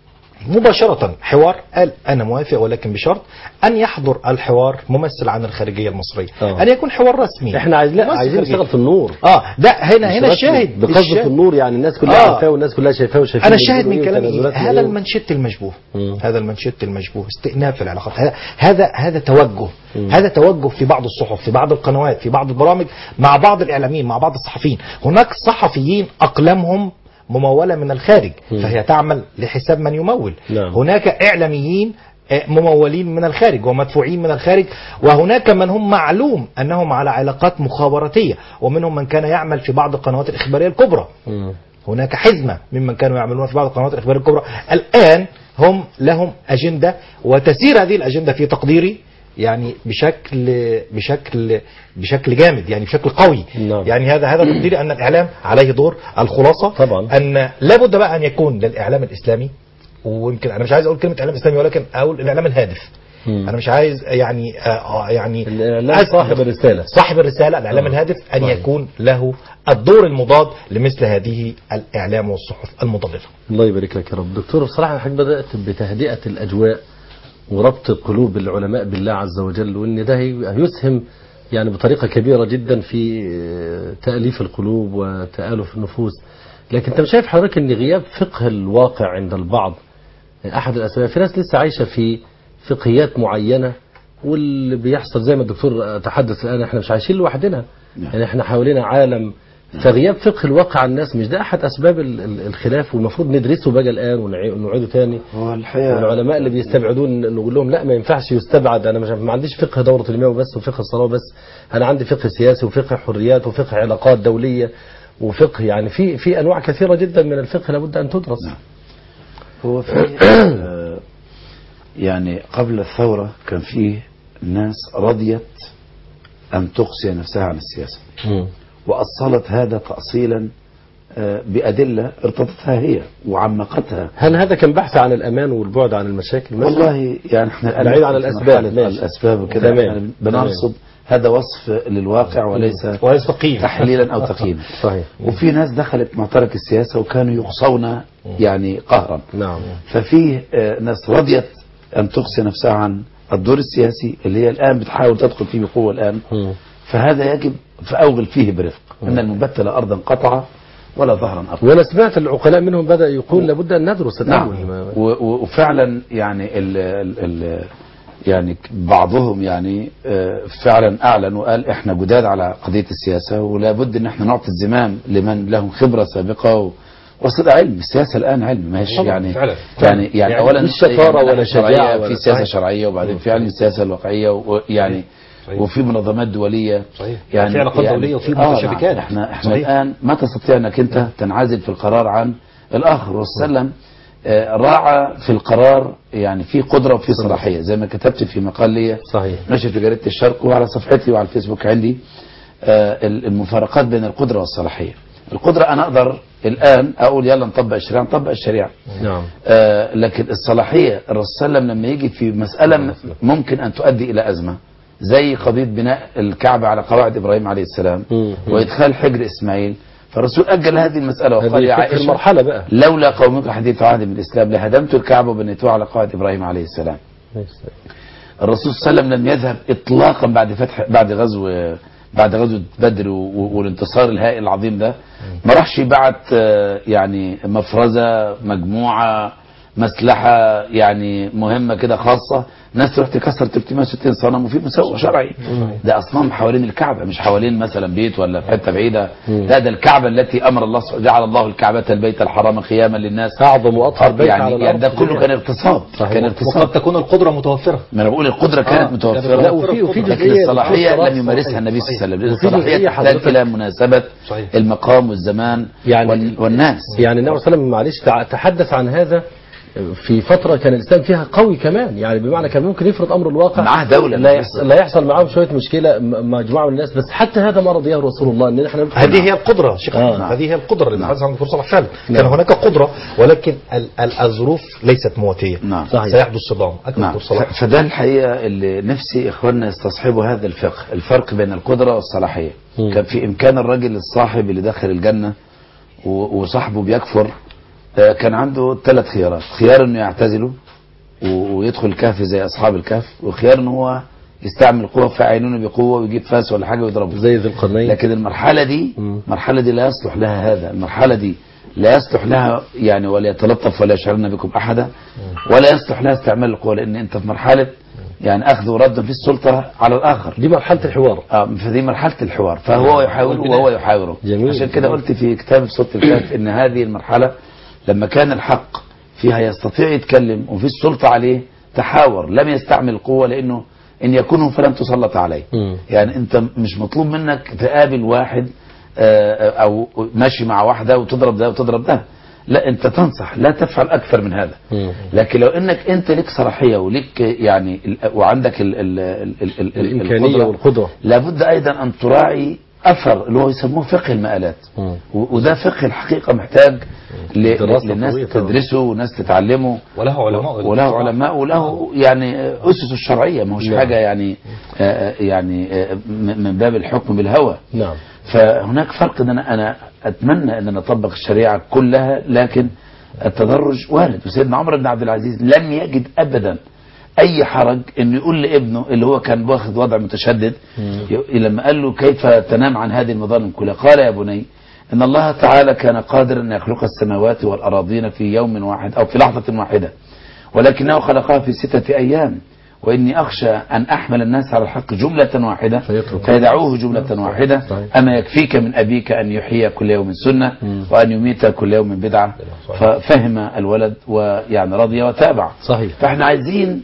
مباشرة حوار، قال أنا موافق ولكن بشرط أن يحضر الحوار ممثل عن الخارجية المصرية. أوه. أن يكون حوار رسمي. إحنا عايزين عايزين نشتغل في النور. آه ده هنا هنا الشاهد بقصد في النور، يعني الناس كلها آه. عارفاه والناس كلها شايفاه وشايفاه. أنا الشاهد من كلامي هذا المنشط المشبوه. مم. هذا المنشط المشبوه استئناف العلاقات. هذا هذا هذا توجه. مم. هذا توجه في بعض الصحف، في بعض القنوات، في بعض البرامج، مع بعض الإعلاميين، مع بعض الصحفيين. هناك صحفيين أقلامهم ممولة من الخارج، م. فهي تعمل لحساب من يمول. نعم. هناك إعلاميين ممولين من الخارج ومدفوعين من الخارج، وهناك من هم معلوم أنهم على علاقات مخابراتية، ومنهم من كان يعمل في بعض القنوات الإخبارية الكبرى. م. هناك حزمة ممن كانوا يعملون في بعض القنوات الإخبارية الكبرى الآن هم لهم أجندة، وتسير هذه الأجندة في تقديري يعني بشكل بشكل بشكل جامد، يعني بشكل قوي. نعم. يعني هذا هذا تقديري ان الاعلام عليه دور. الخلاصه طبعا ان لابد بقى ان يكون للاعلام الاسلامي، ويمكن انا مش عايز اقول كلمه اعلام اسلامي ولكن اقول الاعلام الهادف. مم. انا مش عايز يعني آه يعني الاعلام صاحب الرساله صاحب الرساله الاعلام آه. الهادف ان آه. يكون له الدور المضاد لمثل هذه الاعلام والصحف المضلله. الله يبارك لك يا رب. دكتور بصراحه حضرتك بدات بتهدئه الاجواء وربط قلوب العلماء بالله عز وجل، وان ده يسهم يعني بطريقة كبيرة جدا في تأليف القلوب وتآلف النفوس. لكن انت شايف حضرتك ان غياب فقه الواقع عند البعض احد الاسباب؟ في ناس لسه عايشة في فقهيات معينة، واللي بيحصل زي ما الدكتور تحدث الآن احنا مش عايشين لوحدنا، يعني احنا حوالينا عالم. فغياب فقه الواقع عن الناس مش ده احد اسباب الخلاف، والمفروض ندرسه بقى الان ونعيده تاني. والعلماء اللي بيستبعدون نقول لهم لا ما ينفعش يستبعد، انا مش ما عنديش فقه دورة المياه وبس وفقه الصلاة بس، انا عندي فقه سياسي وفقه حريات وفقه علاقات دولية وفقه، يعني في في انواع كثيرة جدا من الفقه لابد ان تدرس. نعم. هو في يعني قبل الثورة كان فيه ناس رضيت ان تقصي نفسها عن السياسة م. وأصلت هذا تأصيلا بأدلة ارتضتها هي وعمقتها. هل هذا كان بحث عن الأمان والبعد عن المشاكل؟ والله يعني احنا بعيد عن الأسباب الأسباب وكده احنا بنرصد هذا وصف للواقع وليس وليس تقييم تحليلا أو تقييما. صحيح. وفي ناس دخلت معترك السياسة وكانوا يقصون يعني قهرا. نعم. ففي ناس رضيت أن تقصي نفسها عن الدور السياسي اللي هي الآن بتحاول تدخل فيه بقوة الآن. م. فهذا يجب فأوغل فيه برفق. إن المبتل أرضا قطع ولا ظهرا أبقى. وانا سمعت العقلاء منهم بدأ يقول لابد ان ندرس الاول. نعم. و- و- وفعلا يعني ال ال ال يعني بعضهم يعني آه، فعلا اعلن وقال احنا جداد على قضيه السياسه ولا بد ان احنا نعطي الزمام لمن لهم خبره سابقه و وصل علم. السياسه الان علم، ما هيش يعني فعلا. يعني يعني, يعني اولا مش شطاره ولا شجاعه في ولا سياسه صحيح. شرعيه، وبعدين في علم السياسه الواقعيه ويعني صحيح. وفي منظمات دوليه صحيح. يعني في علاقات يعني دولية وفي آه متشابكات. نعم. احنا احنا صحيح. الان ما تستطيع انك انت تنعزل في القرار عن الاخر. وسلم راعى في القرار يعني في قدرة وفي صلاحية زي ما كتبت في مقال لي صحيح نشر في جريدة الشرق وعلى صفحتي وعلى الفيسبوك عندي آه، المفارقات بين القدرة والصلاحية. القدرة أنا أقدر الآن أقول يلا نطبق الشريعة نطبق الشريعة. نعم. آه، لكن الصلاحية الرسول صلى الله عليه وسلم لما يجي في مسألة ممكن أن تؤدي إلى أزمة زي قضية بناء الكعبة على قواعد إبراهيم عليه السلام وإدخال حجر إسماعيل، فالرسول أجل هذه المسألة وقال يا عائشة المرحلة بقى لولا قومك حديث عهد من الإسلام لهدمت الكعبة وبنيتها على قواعد إبراهيم عليه السلام. الرسول صلى الله عليه وسلم لم يذهب إطلاقا بعد فتح بعد غزو بعد غزوة بدر والانتصار الهائل العظيم ده ما راحش بعت يعني مفرزة مجموعة مسلحة يعني مهمة كده خاصة ناس تروح تكسر ثلاثمائة وستين صنم وفي مسوق شرعي. ده أصنام حوالين الكعبة مش حوالين مثلا بيت ولا في حتة بعيدة. لا ده الكعبة التي أمر الله جعل الله الكعبة البيت الحرام قياما للناس أعظم وأطهر بيت يعني, على يعني ده كله كان اغتصاب. كان اغتصاب. وقد تكون القدرة متوفرة. ما أنا بقول القدرة كانت آه. متوفرة. لا وفي وفي لكن الصلاحية لم يمارسها النبي صلى الله عليه وسلم لأن الصلاحية تحتاج إلى مناسبة صحيح. المقام والزمان يعني والناس. يعني النبي صلى الله عليه وسلم معلش تحدث عن هذا في فترة كان الإسلام فيها قوي كمان، يعني بمعنى كان ممكن يفرض أمر الواقع معاه دولة لا يحصل, لا يحصل معاهم شوية مشكلة مجموعة من الناس، بس حتى هذا ما رضيه رسول الله ان احنا هذه هي القدرة شيخ آه. هذه هي القدرة اللي حدث عن الرسول صلى الله عليه وسلم. نعم. كان هناك قدرة ولكن ال ال الظروف ليست مواتية. نعم. سيحدث صدام. نعم. فده الحقيقة اللي نفسي إخواننا يستصحبوا هذا الفقه، الفرق بين القدرة والصلاحية. م. كان في إمكان الرجل الصاحب اللي دخل الجنة وصاحبه بيكفر كان عنده ثلاث خيارات، خيار انه يعتزله ويدخل الكهف زي اصحاب الكهف، وخيار ان هو يستعمل قوه فيعينونه بقوه ويجيب فاس ولا حاجه ويضربه زي ذي القرنين. لكن المرحله دي المرحله دي لا يصلح لها هذا، المرحله دي لا يصلح لها يعني ولا يتلطف ولا يشعرن بكم احدا ولا يصلح لها استعمال القوه، لان انت في مرحله يعني اخذ ورد في السلطه على الاخر. دي مرحله الحوار. اه فدي مرحله الحوار، فهو يحاوره وهو يحاوره. جميل. عشان كده قلت في كتاب صوت الكهف ان هذه المرحله لما كان الحق فيها يستطيع يتكلم وفي السلطة عليه تحاور، لم يستعمل القوة لأنه إن يكونه فلن تسلط عليه. م. يعني أنت مش مطلوب منك تقابل واحد أو ماشي مع واحدة وتضرب ده وتضرب ده، لا أنت تنصح لا تفعل أكثر من هذا. م. لكن لو أنك أنت لك صلاحية ولك يعني وعندك ال ال ال ال ال الإمكانية والقدرة لابد أيضا أن تراعي أثر اللي هو يسموه فقه المآلات. م. وده فقه الحقيقة محتاج للناس تدرسه وناس تتعلمه وله علماء وله علماء وله يعني أسس الشرعية، ما هوش حاجة يعني آآ يعني آآ من باب الحكم بالهوى. نعم. فهناك فرق ان انا انا اتمنى ان نطبق الشريعة كلها، لكن التدرج وارد. وسيدنا عمر بن عبد العزيز لم يجد ابدا اي حرج انه يقول لابنه اللي هو كان واخد وضع متشدد لما قال له كيف تنام عن هذه المظالم كلها، قال يا بني ان الله تعالى كان قادرا ان يخلق السماوات والأراضين في يوم واحد او في لحظة واحدة، ولكنه خلقها في ستة ايام، واني اخشى ان احمل الناس على الحق جملة واحدة فيدعوه جملة واحدة. اما يكفيك من ابيك ان يحيي كل يوم سنة وان يميت كل يوم بدعة. ففهم الولد ويعني رضي وتابع. صحيح. فاحنا عايزين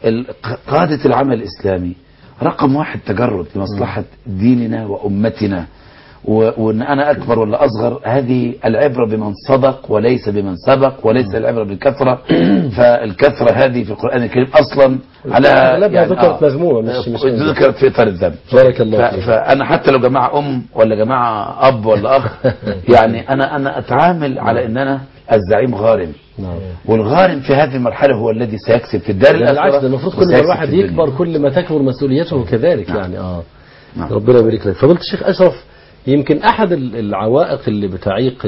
قادة العمل الاسلامي رقم واحد تجرد لمصلحة ديننا وامتنا، وان انا اكبر ولا اصغر هذه العبرة بمن صدق وليس بمن سبق، وليس العبرة بالكثرة. فالكثرة هذه في القرآن الكريم اصلا على يعني ذكرت مذمومة مش مش ذكرت في اطار الذنب. بارك الله فيك. فانا حتى لو جماعة ام ولا جماعة اب ولا اخ يعني انا انا اتعامل على ان انا الزعيم غارم. نعم. والغارم في هذه المرحلة هو الذي سيكسب في الدار الآخرة. المفروض كل ما الواحد يكبر كل ما تكبر مسؤوليته كذلك. نعم. يعني اه نعم. ربنا يبارك لك. فضلت الشيخ أشرف، يمكن أحد العوائق اللي بتعيق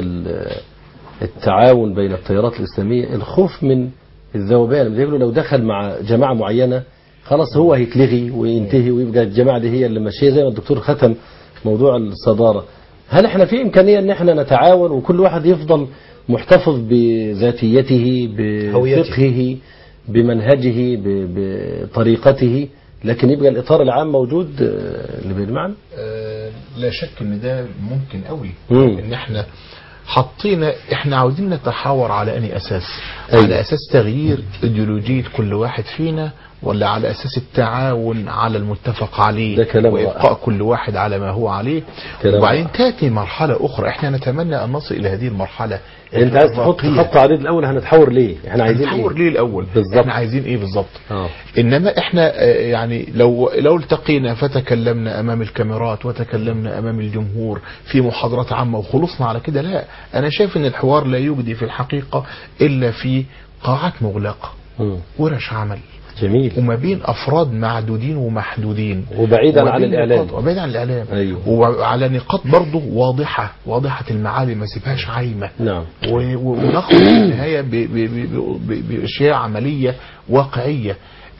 التعاون بين التيارات الإسلامية الخوف من الذوبان. بيقولوا لو دخل مع جماعة معينة خلاص هو هيتلغي وينتهي ويبقى الجماعة دي هي اللي ماشية، زي ما الدكتور ختم موضوع الصدارة. هل احنا في امكانيه ان احنا نتعاون وكل واحد يفضل محتفظ بذاتيته بفقهه بمنهجه بطريقته، لكن يبقى الاطار العام موجود اللي بيجمعنا؟ آه لا شك ان ده ممكن قوي. مم. ان احنا حطينا احنا عاوزين نتحاور على اني اساس؟ أيوة. على اساس تغيير ايديولوجيه كل واحد فينا، ولا على اساس التعاون على المتفق عليه ده كلام وابقاء رائع. كل واحد على ما هو عليه. وبعدين تاتي مرحله اخرى احنا نتمنى ان نصل الى هذه المرحله. انت عايز تحط خط عريض الاول، هنتحور ليه؟ احنا عايزين هنتحور ايه؟ ليه الاول؟ بالظبط. احنا عايزين ايه بالظبط؟ اه انما احنا يعني لو لو التقينا فتكلمنا امام الكاميرات وتكلمنا امام الجمهور في محاضرات عامه وخلصنا على كده، لا، انا شايف ان الحوار لا يجدي في الحقيقه الا في قاعات مغلقه، ورش عمل جميل، وما بين افراد معدودين ومحدودين، وبعيدا عن الاعلام، وبعيدا عن الاعلام، أيوه. وعلى نقاط برضه واضحه واضحه المعالم، ما سيبهاش عايمه. نعم. ونخرج في النهايه باشياء عمليه واقعيه.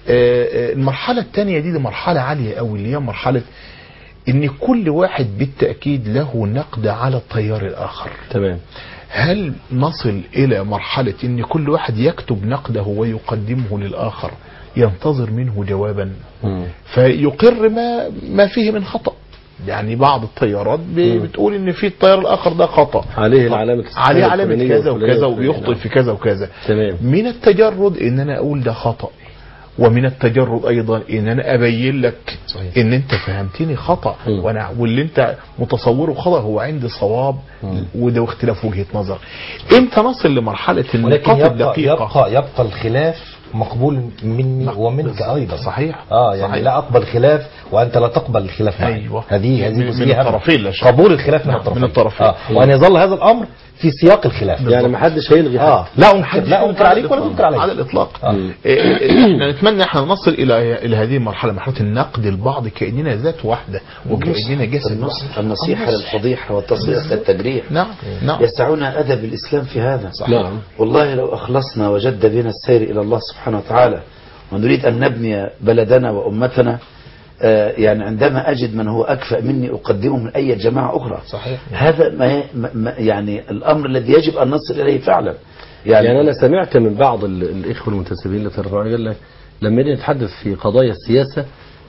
المرحله الثانيه دي, دي مرحله عاليه قوي، اللي هي مرحله ان كل واحد بالتاكيد له نقد على التيار الاخر. تمام. هل نصل الى مرحله ان كل واحد يكتب نقده ويقدمه للاخر ينتظر منه جوابا م. فيقر ما ما فيه من خطأ؟ يعني بعض التيارات بتقول ان في التيار الاخر ده خطأ، عليه العلامه عليه علامه كذا وكذا وبيخطئ في كذا وكذا. تمام. من التجرد ان انا اقول ده خطأ، ومن التجرد ايضا ان انا ابين لك صحيح. ان انت فهمتني خطأ، م. وانا واللي انت متصوره خطأ هو عندي صواب، وده اختلاف وجهة نظر. امتى نصل لمرحلة النقاط الدقيقة؟ يبقى يبقى الخلاف مقبول مني ومنك ايضا. صحيح. اه يعني صحيح. لا اقبل خلاف وانت لا تقبل الخلاف معي. ايوه. هذه هذه من الطرفين، قبول الخلاف من الطرفين. من الطرفين. آه. وان يظل هذا الامر في سياق الخلاف، يعني ما حدش هيلغي حاجه. اه لا انكر لا انكر عليك ولا تنكر عليك على الاطلاق. آه. احنا نتمنى احنا نصل الى الى هذه المرحله، مرحله النقد البعض كاننا ذات واحده وكاننا جسد واحد. النصيحه للفضيحه والتصحيح للتجريح. نعم نعم. يسعنا ادب الاسلام في هذا. صحيح. نعم. والله لو اخلصنا وجد بنا السير الى الله سبحانه وتعالى ونريد ان نبني بلدنا وامتنا، يعني عندما أجد من هو أكفأ مني أقدمه من أي جماعة أخرى. صحيح. هذا ما ما يعني الأمر الذي يجب أن نصل إليه فعلا. يعني, يعني أنا سمعت من بعض الإخوة المنتسبين للترفع قال لك لما نيجي نتحدث في قضايا السياسة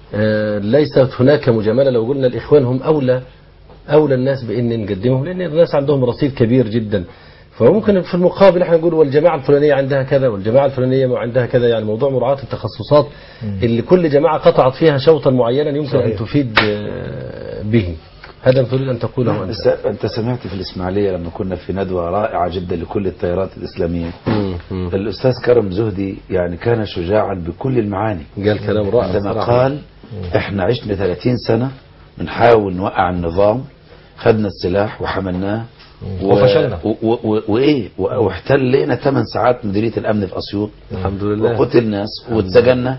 ليست هناك مجاملة لو قلنا الإخوان هم أولى أولى الناس بأن نقدمهم، لأن الناس عندهم رصيد كبير جدا، فممكن في المقابل احنا نقول والجماعة الفلانية عندها كذا والجماعة الفلانية عندها كذا. يعني موضوع مراعاة التخصصات اللي كل جماعة قطعت فيها شوطا معينا يمكن صحيح. أن تفيد به. هذا تريد أن تقوله أنت. أنت سمعت في الإسماعيلية لما كنا في ندوة رائعة جدا لكل التيارات الإسلامية، الأستاذ كرم زهدي يعني كان شجاعا بكل المعاني، قال كلام رائع عندما قال احنا عشنا ثلاثين سنة بنحاول نوقع النظام، خدنا السلاح وحملناه وفشلنا وايه واحتلينا ثمان ساعات مديريه الامن في اسيوط الحمد لله، وقتل ناس واتسجننا،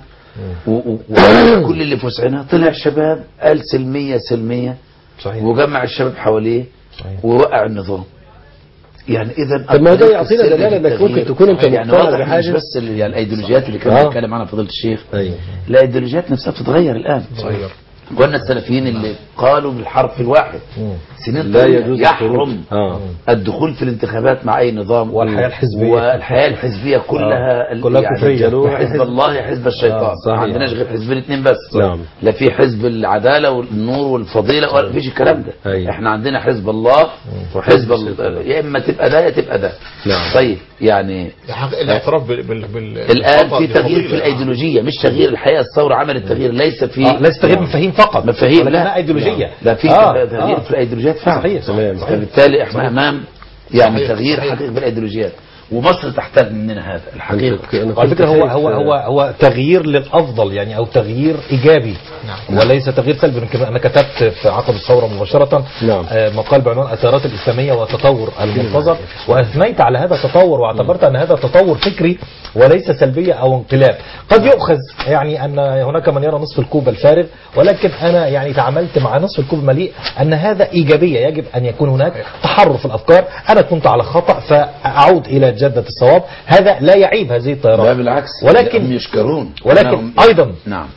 وكل اللي في وسعنا طلع شباب قال سلميه سلميه صحيح. وجمع الشباب حواليه صحيح. ووقع النظام. يعني اذا طب ما ده يعطينا دلاله انك ممكن تكون انت يعني مقتنع بحاجه، مش بس يعني الايديولوجيات اللي كان بيتكلم عنها فضيله الشيخ. ايوه لا، الايديولوجيات نفسها بتتغير الان صحيح. قلنا السلفيين اللي قالوا بالحرف الواحد سنين لا يجوز يحرم آه. الدخول في الانتخابات مع اي نظام، والحياه الحزبيه والحياه الحزبيه كلها آه. كلها يعني كفريه، حزب الله حزب الشيطان. آه. ما عندناش غير حزبين اثنين بس. نعم. لا في حزب العداله والنور والفضيله ولا فيش الكلام ده. أيوة. احنا عندنا حزب الله وحزب يا اما تبقى ده يا تبقى ده. نعم. طيب يعني الاعتراف بال بال الان في تغيير في الايديولوجيه، مش تغيير الحقيقه. الثوره عملت تغيير ليس في آه. ليس تغيير مفاهيم فقط، مفاهيم لا ايديولوجيه. لا في آه. تغيير آه. في الايديولوجيات فعلا. صحيح. تمام. فبالتالي احنا امام يعني تغيير حقيقي في الايديولوجيات، ومصر تحتاج مننا هذا الحقيقه. على فكره هو هو هو هو تغيير للافضل يعني، او تغيير ايجابي. نعم. وليس تغيير سلبي. يمكن انا كتبت في عقب الثوره مباشره نعم. مقال بعنوان التيارات الاسلاميه والتطور المنتظر، واثنيت على هذا التطور واعتبرت ان هذا تطور فكري وليس سلبيه او انقلاب. قد يؤخذ يعني ان هناك من يرى نصف الكوب الفارغ، ولكن انا يعني تعاملت مع نصف الكوب المليء ان هذا ايجابيه. يجب ان يكون هناك تحرر في الافكار. انا كنت على خطا فاعود الى جدة الصواب، هذا لا يعيب هذه الطيارات. لا بالعكس، ولكن يشكرون، ولكن ايضا نعم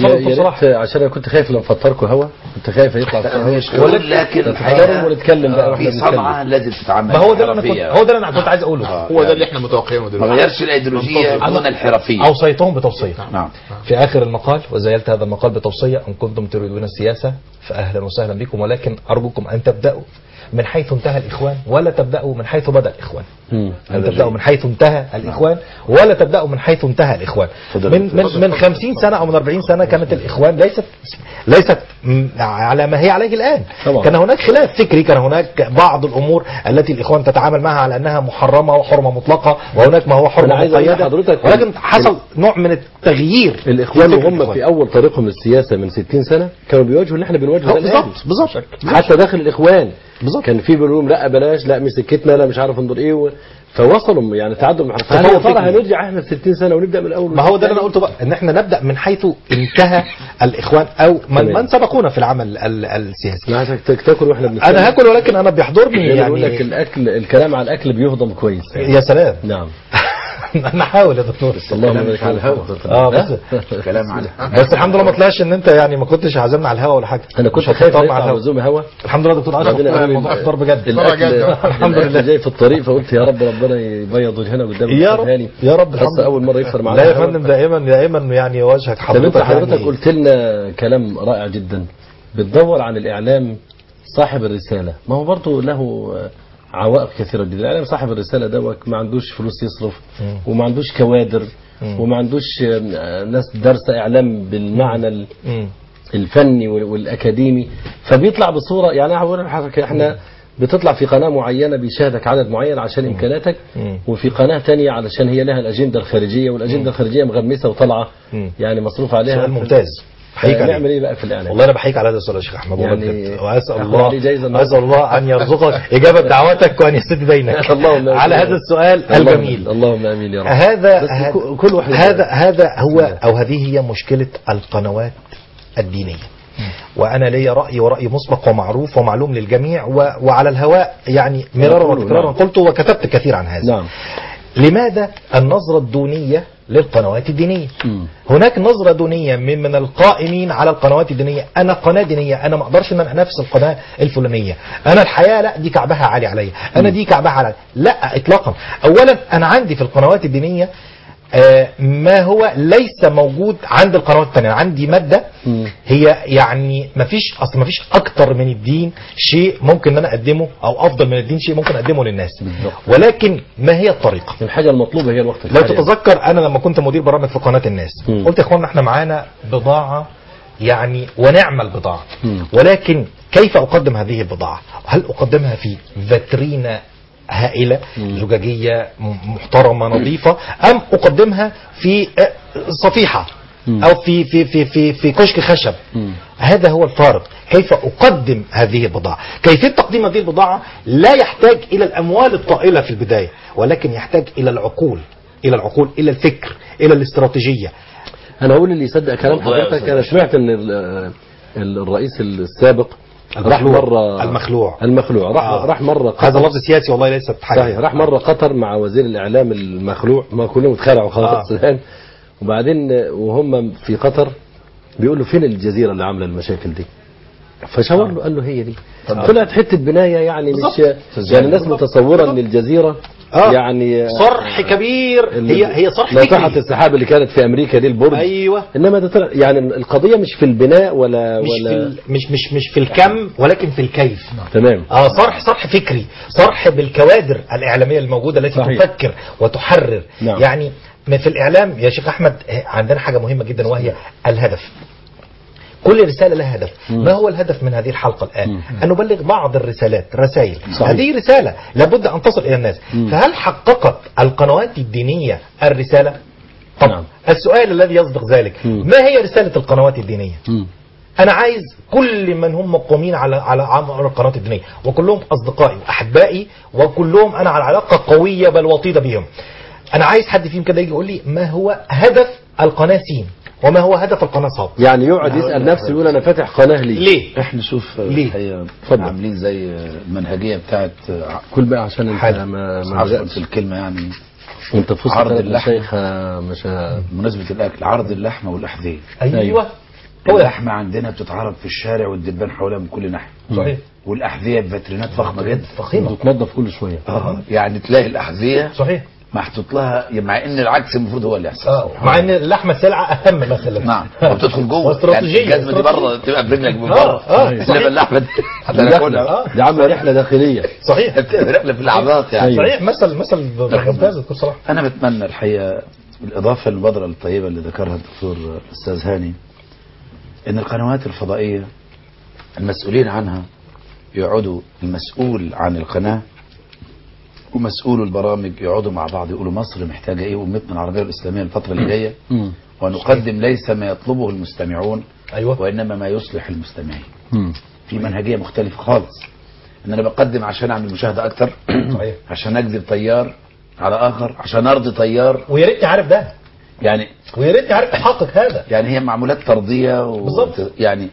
عشان انا كنت خايف لو نفطركم هوا، كنت خايف يطلع هوا، ولكن الحقيقه ونتكلم بقى في صنعة لازم تتعمل. ما هو ده اللي انا كنت هو ده اللي انا كنت عايز اقوله. هو ده اللي احنا متوقعينه دلوقتي. ما غيرش الايديولوجيه دون الحرفيه. اوصيتهم بتوصيه. نعم. في اخر المقال وزيلت هذا المقال بتوصيه: ان كنتم تريدون السياسه فاهلا وسهلا بكم، ولكن ارجوكم ان تبداوا من حيث انتهى الاخوان ولا تبداوا من حيث بدا الاخوان. ان تبداوا من حيث انتهى الاخوان ولا تبداوا من حيث انتهى الاخوان. من من من خمسين سنه او من أربعين سنه كانت الاخوان ليست ليست على ما هي عليه الان. طبعا. كان هناك خلاف فكري، كان هناك بعض الامور التي الاخوان تتعامل معها على انها محرمه وحرمه مطلقه، وهناك ما هو حرمه مقيده، ولكن حصل نوع من التغيير. الاخوان وهم في اول طريقهم للسياسه من ستين سنه كانوا بيواجهوا اللي احنا بنواجهه بالظبط بالظبط. حتى داخل الاخوان بالظبط كان في بيقولوا لا بلاش، لا مش سكتنا، لا مش عارف انظر ايه و... فوصلوا يعني تعدوا من حرف. هل ترى هنرجع احنا ستين سنه ونبدا من الاول؟ ما هو ده اللي انا قلته بقى، ان احنا نبدا من حيث انتهى الاخوان او من, من سبقونا في العمل السياسي. لا تاكل واحنا بنتكلم. انا هاكل، ولكن انا بيحضرني يعني بقول لك الاكل، الكلام على الاكل بيهضم كويس يعني. يا سلام. نعم. انا حاول يا دكتور. اللهم بارك على الهواء. اه بس كلام على بس الحمد لله ما طلعش ان انت يعني ما كنتش عازمنا على الهواء ولا حاجه. انا كنت خايف على عزوم هوا. الحمد لله دكتور اشرف الموضوع اختار بجد. الحمد لله جاي في الطريق، فقلت يا رب ربنا يبيض وجهنا قدام يا رب يا رب. الحمد لله اول مره يفطر معانا. لا يا فندم دائما دائما يعني وجهك حضرتك. حضرتك يعني قلت لنا كلام رائع جدا، بتدور عن الاعلام صاحب الرساله. ما هو برضه له عوائق كثيرة جدا. الإعلام صاحب الرسالة دوت ما عندوش فلوس يصرف، وما عندوش كوادر، وما عندوش ناس دارسة إعلام بالمعنى الفني والأكاديمي، فبيطلع بصورة يعني أقول لحضرتك إحنا بتطلع في قناة معينة بيشاهدك عدد معين عشان إمكاناتك، وفي قناة تانية علشان هي لها الأجندة الخارجية، والأجندة الخارجية مغمسة وطالعة يعني مصروف عليها. سؤال ممتاز. بحييك عليه. نعمل ايه بقى في الاعلام؟ والله انا بحييك على هذا السؤال يا شيخ احمد، يعني واسال الله اسال الله ان يرزقك اجابه دعواتك وان يسد دينك على هذا السؤال الجميل. اللهم امين يا رب. هذا كل واحد هذا هذا هو او هذه هي مشكله القنوات الدينيه. وانا لي راي ورأي مسبق ومعروف ومعلوم للجميع، وعلى الهواء يعني مرارا وتكرارا قلت وكتبت كثير عن هذا. نعم. لماذا النظرة الدونية للقنوات الدينية؟ م. هناك نظرة دونية من من القائمين على القنوات الدينية. أنا قناة دينية، أنا ما أقدرش إن أنا أنافس القناة الفلانية. أنا الحياة لا دي كعبها عالي عليا، أنا دي كعبها عالي، لا إطلاقا. أولا أنا عندي في القنوات الدينية آه ما هو ليس موجود عند القنوات الثانية. عندي مادة م. هي يعني ما فيش أصلا ما فيش أكتر من الدين شيء ممكن أن أنا أقدمه، أو أفضل من الدين شيء ممكن أقدمه للناس. بالضبط. ولكن ما هي الطريقة؟ الحاجة المطلوبة هي الوقت الحالي. لو تتذكر أنا لما كنت مدير برامج في قناة الناس م. قلت يا إخواننا إحنا معانا بضاعة يعني ونعم البضاعة، م. ولكن كيف أقدم هذه البضاعة؟ هل أقدمها في فاترينا هائلة زجاجية محترمة نظيفة، أم أقدمها في صفيحة أو في في في في في كشك خشب؟ هذا هو الفارق. كيف أقدم هذه البضاعة؟ كيفية تقديم هذه البضاعة لا يحتاج إلى الأموال الطائلة في البداية، ولكن يحتاج إلى العقول، إلى العقول إلى الفكر، إلى الاستراتيجية. أنا أقول اللي يصدق كلام حضرتك، أنا سمعت أن الرئيس السابق راح مرة المخلوع المخلوع راح آه. راح مرة قطر. هذا لفظ سياسي والله ليست حاجة. صحيح. راح مرة قطر مع وزير الإعلام المخلوع، ما كلهم اتخلعوا خلاص الآن. وبعدين وهم في قطر بيقولوا فين الجزيرة اللي عاملة المشاكل دي؟ فشاور له قال له هي دي. آه. طلعت حتة بناية يعني مش يعني الناس متصورة ان الجزيرة آه. يعني صرح كبير، هي هي صرح فكري. ناطحة السحاب اللي كانت في امريكا دي البرج. ايوه. انما ده طلع يعني القضية مش في البناء ولا مش ولا في مش مش مش في الكم، ولكن في الكيف. تمام. اه صرح صرح فكري، صرح بالكوادر الاعلامية الموجودة التي صحيح. تفكر وتحرر. نعم. يعني في الاعلام يا شيخ احمد عندنا حاجة مهمة جدا وهي الهدف. كل رسالة لها هدف. ما هو الهدف من هذه الحلقة الآن؟ أن نبلغ بعض الرسالات، رسائل. صحيح. هذه رسالة لابد أن تصل إلى الناس. مم. فهل حققت القنوات الدينية الرسالة؟ طب نعم. السؤال الذي يصدق ذلك، مم. ما هي رسالة القنوات الدينية؟ مم. أنا عايز كل من هم مقومين على على عمل القنوات الدينية، وكلهم أصدقائي وأحبائي، وكلهم أنا على علاقة قوية بل وطيدة بهم. أنا عايز حد فيهم كده يجي يقول لي ما هو هدف القناة سين؟ وما هو هدف القناه صاد. يعني يقعد يسال نفسه يقول انا فاتح قناه ليه؟ ليه؟ احنا شوف ليه؟ الحقيقة عاملين زي المنهجيه بتاعت كل بقى عشان انت ما ما عفوا في الكلمه يعني انت في وسط عرض ثلاث اللحم مشايخ مش بمناسبه الاكل، عرض اللحمه والاحذيه. ايوه اللحمه عندنا بتتعرض في الشارع والدبان حواليها من كل ناحيه. صحيح. والاحذيه بفاترينات فخمه جدا فخيمه بتتنضف كل شويه. اه يعني تلاقي الاحذيه صحيح محطوط لها، مع ان العكس المفروض هو اللي يحصل. اه مع ان اللحمه سلعه اهم مثلا. نعم وبتدخل جوه واستراتيجيه يعني الجزمه دي بره تبقى برجلك من بره. اه انما اللحمه دي حتى ناكلها دي عامله رحله داخليه. صحيح رحله في الاعماق يعني. صحيح مثل مثل ممتاز دكتور صلاح. انا بتمنى الحقيقه بالاضافه للمبادره الطيبه اللي ذكرها الدكتور الاستاذ هاني، ان القنوات الفضائيه المسؤولين عنها يقعدوا المسؤول عن القناه ومسؤول البرامج يقعدوا مع بعض يقولوا مصر محتاجه ايه وامتنا العربيه والاسلاميه الفتره اللي جايه، ونقدم ليس ما يطلبه المستمعون ايوه وانما ما يصلح المستمعين. في منهجيه مختلفه خالص، ان انا بقدم عشان اعمل مشاهده اكتر صحيح عشان اجذب طيار على اخر عشان ارضي طيار. ويا ريتني عارف ده يعني ويا ريتني عارف احقق هذا. يعني هي معمولات ترضيه و... بالظبط يعني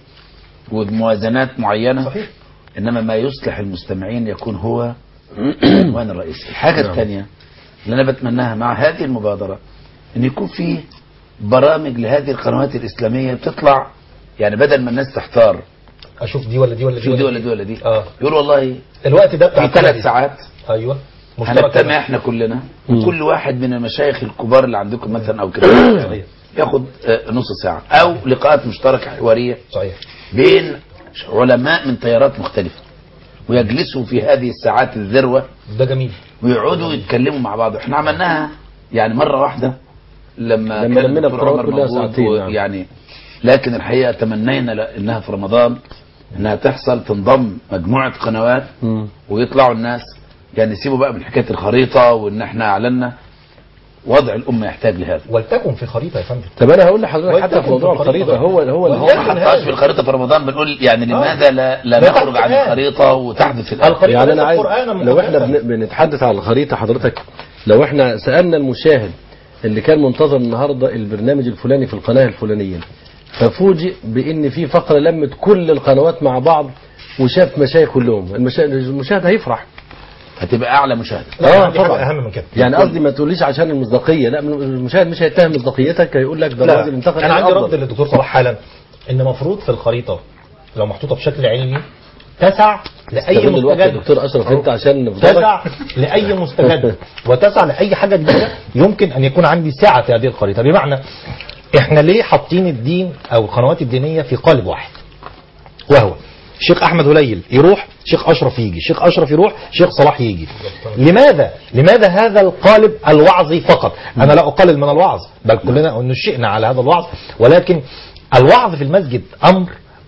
وموازنات معينه. صحيح. انما ما يصلح المستمعين يكون هو العنوان الرئيسي. الحاجه الثانيه اللي انا بتمناها مع هذه المبادره ان يكون في برامج لهذه القنوات الاسلاميه بتطلع، يعني بدل ما الناس تحتار اشوف دي ولا دي ولا دي شوف دي ولا دي ولا دي اه يقول والله الوقت ده بتاع في ثلاث ساعات ايوه هنجتمع احنا كلنا وكل واحد من المشايخ الكبار اللي عندكم مثلا او كده ياخد نص ساعه او لقاءات مشتركه حواريه صحيح بين علماء من تيارات مختلفه ويجلسوا في هذه الساعات الذروه. ده جميل. ويقعدوا يتكلموا مع بعض. احنا عملناها يعني مره واحده لما لما كان لمينا الدكتور عمر كلها موجود ساعتين يعني. لكن الحقيقه تمنينا انها في رمضان انها تحصل تنضم مجموعه قنوات م. ويطلعوا الناس يعني يسيبوا بقى من حكايه الخريطه وان احنا اعلنا. وضع الامه يحتاج لهذا. ولتكن في خريطه يا فندم. طب انا هقول لحضرتك حتى في موضوع الخريطه هو هو هو ما حطهاش في الخريطه في رمضان بنقول يعني لماذا آه. لا لا نخرج عن الخريطه وتحدث في الخريطه. يعني انا عايز لو احنا بنتحدث عن الخريطه حضرتك لو احنا سالنا المشاهد اللي كان منتظر النهارده البرنامج الفلاني في القناه الفلانيه ففوجئ بان في فقره لمت كل القنوات مع بعض وشاف مشايخ كلهم، المشاهد هيفرح. هتبقى اعلى مشاهده. اه طبعا اهم من كده. يعني قصدي ما تقوليش عشان المصداقيه، لا المشاهد مش هيتهم مصداقيتك، هيقول لك ده الراجل انتقد. انا عندي رد للدكتور صلاح حالا ان المفروض في الخريطه لو محطوطه بشكل علمي تسع لاي مستجد. دكتور اشرف انت عشان تسع لاي مستجد وتسع لاي حاجه جديده يمكن ان يكون عندي سعه في هذه الخريطه. بمعنى احنا ليه حاطين الدين او القنوات الدينيه في قالب واحد وهو شيخ احمد هليل يروح شيخ اشرف يجي، شيخ اشرف يروح شيخ صلاح يجي. لماذا لماذا هذا القالب الوعظي فقط؟ انا لا اقلل من الوعظ بل كلنا نشئنا على هذا الوعظ، ولكن الوعظ في المسجد امر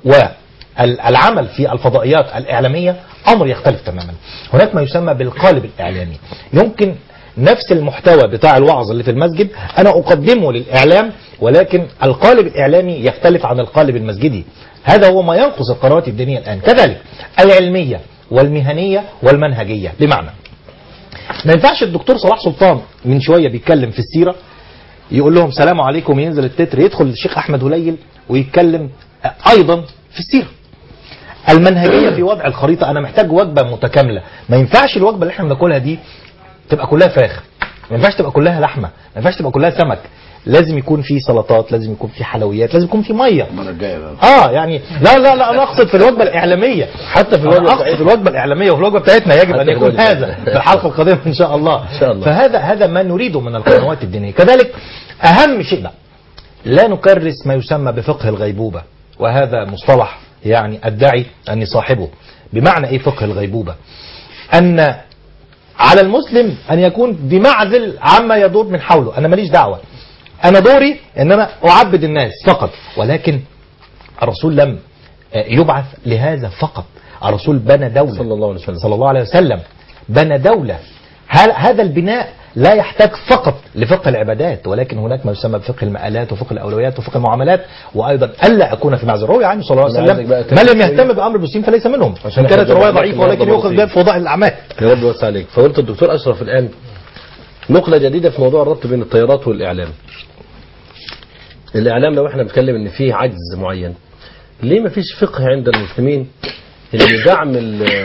والعمل في الفضائيات الاعلاميه امر يختلف تماما. هناك ما يسمى بالقالب الاعلامي. يمكن نفس المحتوى بتاع الوعظ اللي في المسجد انا اقدمه للاعلام، ولكن القالب الاعلامي يختلف عن القالب المسجدي. هذا هو ما ينقص القنوات الدينيه الان. كذلك العلميه والمهنيه والمنهجيه. بمعنى ما ينفعش الدكتور صلاح سلطان من شويه بيتكلم في السيره يقول لهم سلام عليكم ينزل التتر يدخل الشيخ احمد هليل ويتكلم ايضا في السيره. المنهجيه في وضع الخريطه انا محتاج وجبه متكامله. ما ينفعش الوجبه اللي احنا بناكلها دي تبقى كلها فراخ، ما ينفعش تبقى كلها لحمه، ما ينفعش تبقى كلها سمك. لازم يكون في سلطات، لازم يكون في حلويات، لازم يكون في ميه. المره الجايه بقى اه يعني لا لا لا انا اقصد في الوجبه الاعلاميه، حتى في الوجبه في الوجبه الاعلاميه وفي الوجبه بتاعتنا يجب ان يكون هذا في الحلقه القادمه ان شاء الله. ان شاء الله. فهذا هذا ما نريده من القنوات الدينيه. كذلك اهم شيء بقى لا نكرس ما يسمى بفقه الغيبوبه، وهذا مصطلح يعني ادعي اني صاحبه. بمعنى ايه فقه الغيبوبه؟ ان على المسلم ان يكون بمعزل عما يدور من حوله. انا ماليش دعوه، انا دوري ان انا اعبد الناس فقط. ولكن الرسول لم يبعث لهذا فقط. الرسول بنى دولة صلى الله عليه وسلم صلى الله عليه وسلم بنى دولة. هذا البناء لا يحتاج فقط لفقه العبادات، ولكن هناك ما يسمى بفقه المآلات وفقه الأولويات وفقه المعاملات، وأيضا ألا أكون في معزل. روي عنه صلى الله عليه وسلم من لم يهتم بأمر المسلمين فليس منهم. عشان كانت الرواية ضعيفة ولكن يؤخذ بها في فضائل الأعمال. يا رب يوسع عليك. فقلت الدكتور أشرف الآن نقلة جديدة في موضوع الربط بين التيارات والإعلام. الإعلام لو احنا بنتكلم إن فيه عجز معين، ليه ما فيش فقه عند المسلمين اللي دعم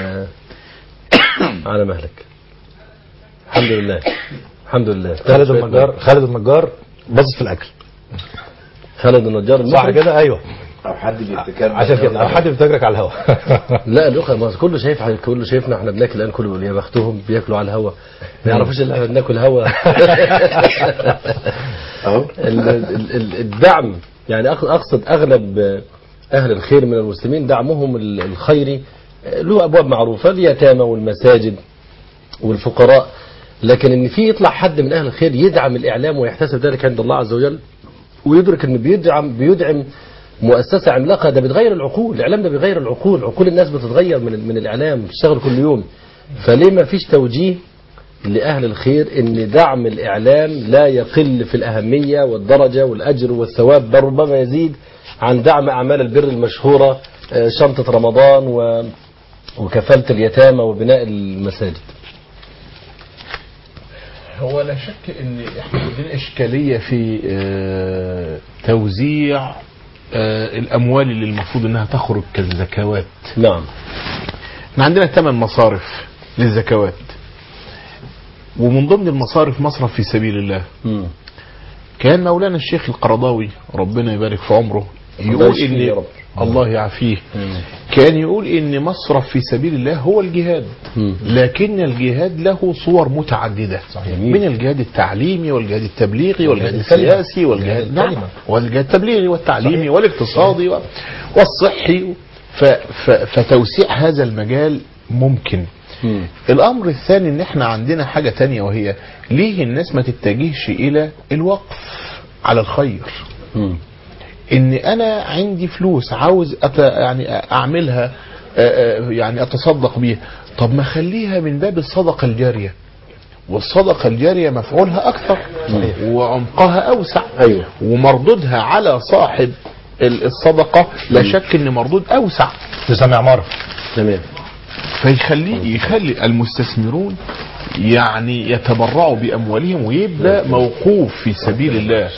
على مهلك؟ الحمد لله الحمد لله. خالد النجار خالد النجار باصص في الأكل. خالد النجار صح كده؟ أيوه. أو حد بيتكلم عشان كده أو حد بيتجرك على الهواء. لا الأخوة كله شايف كله شايفنا احنا بناكل الآن، كله يا بختهم بياكلوا على الهواء، ما يعرفوش ان احنا بناكل هواء. الدعم يعني أقصد أغلب أهل الخير من المسلمين دعمهم الخيري له أبواب معروفة، اليتامى والمساجد والفقراء، لكن إن في يطلع حد من أهل الخير يدعم الإعلام ويحتسب ذلك عند الله عز وجل، ويدرك إنه بيدعم بيدعم مؤسسة عملاقة، ده بتغير العقول، الإعلام ده بيغير العقول، عقول الناس بتتغير من من الإعلام، بتشتغل كل يوم. فليه ما فيش توجيه لأهل الخير إن دعم الإعلام لا يقل في الأهمية والدرجة والأجر والثواب، بل ربما يزيد عن دعم أعمال البر المشهورة، شنطة رمضان وكفالة اليتامى وبناء المساجد. هو لا شك ان احنا عندنا اشكالية في توزيع الاموال اللي المفروض انها تخرج كالزكوات. نعم. احنا عندنا ثمان مصارف للزكوات، ومن ضمن المصارف مصرف في سبيل الله. م. كان مولانا الشيخ القرضاوي ربنا يبارك في عمره يقول ان الله يعافيه، كان يقول ان مصرف في سبيل الله هو الجهاد، لكن الجهاد له صور متعددة، صحيح. من الجهاد التعليمي والجهاد التبليغي والجهاد السياسي والجهاد نعم والجهاد التبليغي والتعليمي، صحيح. والاقتصادي والصحي، فتوسيع هذا المجال ممكن. مم. الامر الثاني ان احنا عندنا حاجة تانية، وهي ليه الناس ما تتجهش الى الوقف على الخير. مم. ان انا عندي فلوس عاوز أت... يعني اعملها يعني اتصدق بيها، طب ما خليها من باب الصدقة الجارية، والصدقة الجارية مفعولها اكثر، صحيح. وعمقها اوسع، أيوة. ومردودها على صاحب الصدقة لا شك ان مردود اوسع تسمى عمارة. تمام. فيخلي يخلي المستثمرون يعني يتبرعوا باموالهم، ويبقى موقوف في سبيل الله،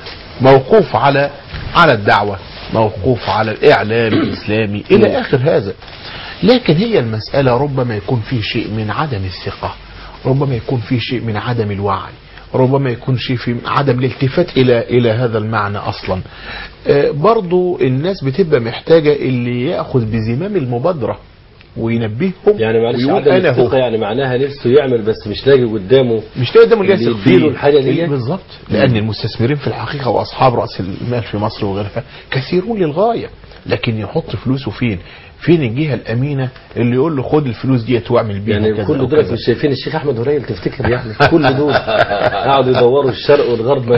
موقوف على على الدعوة، موقوف على الإعلام الإسلامي إلى آخر هذا. لكن هي المسألة ربما يكون فيه شيء من عدم الثقة، ربما يكون فيه شيء من عدم الوعي، ربما يكون شيء في عدم الالتفات إلى إلى هذا المعنى أصلا. آه برضو الناس بتبقى محتاجة اللي يأخذ بزمام المبادرة وينبههم، يعني معلش عدم الثقة يعني معناها نفسه يعمل بس مش لاقي قدامه مش لاقي قدامه اللي يثق فيه الحاجة دي بالظبط. لأن المستثمرين في الحقيقة وأصحاب رأس المال في مصر وغيرها كثيرون للغاية، لكن يحط فلوسه فين؟ فين الجهة الأمينة اللي يقول له خد الفلوس دي واعمل بيها؟ يعني كل دول مش شايفين الشيخ أحمد هريل تفتكر يعني كل دول قاعدوا يدوروا الشرق والغرب.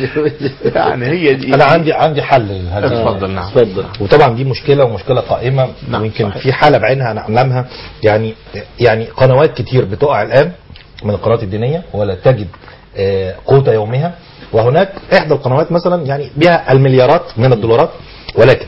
يعني هي دي أنا عندي عندي حل لهذا. اتفضل. نعم اتفضل. وطبعا دي مشكلة ومشكلة قائمة، نعم. ويمكن في حالة بعينها نعلمها، يعني يعني قنوات كتير بتقع الآن من القنوات الدينية ولا تجد قوت يومها، وهناك إحدى القنوات مثلا يعني بها المليارات من الدولارات، ولكن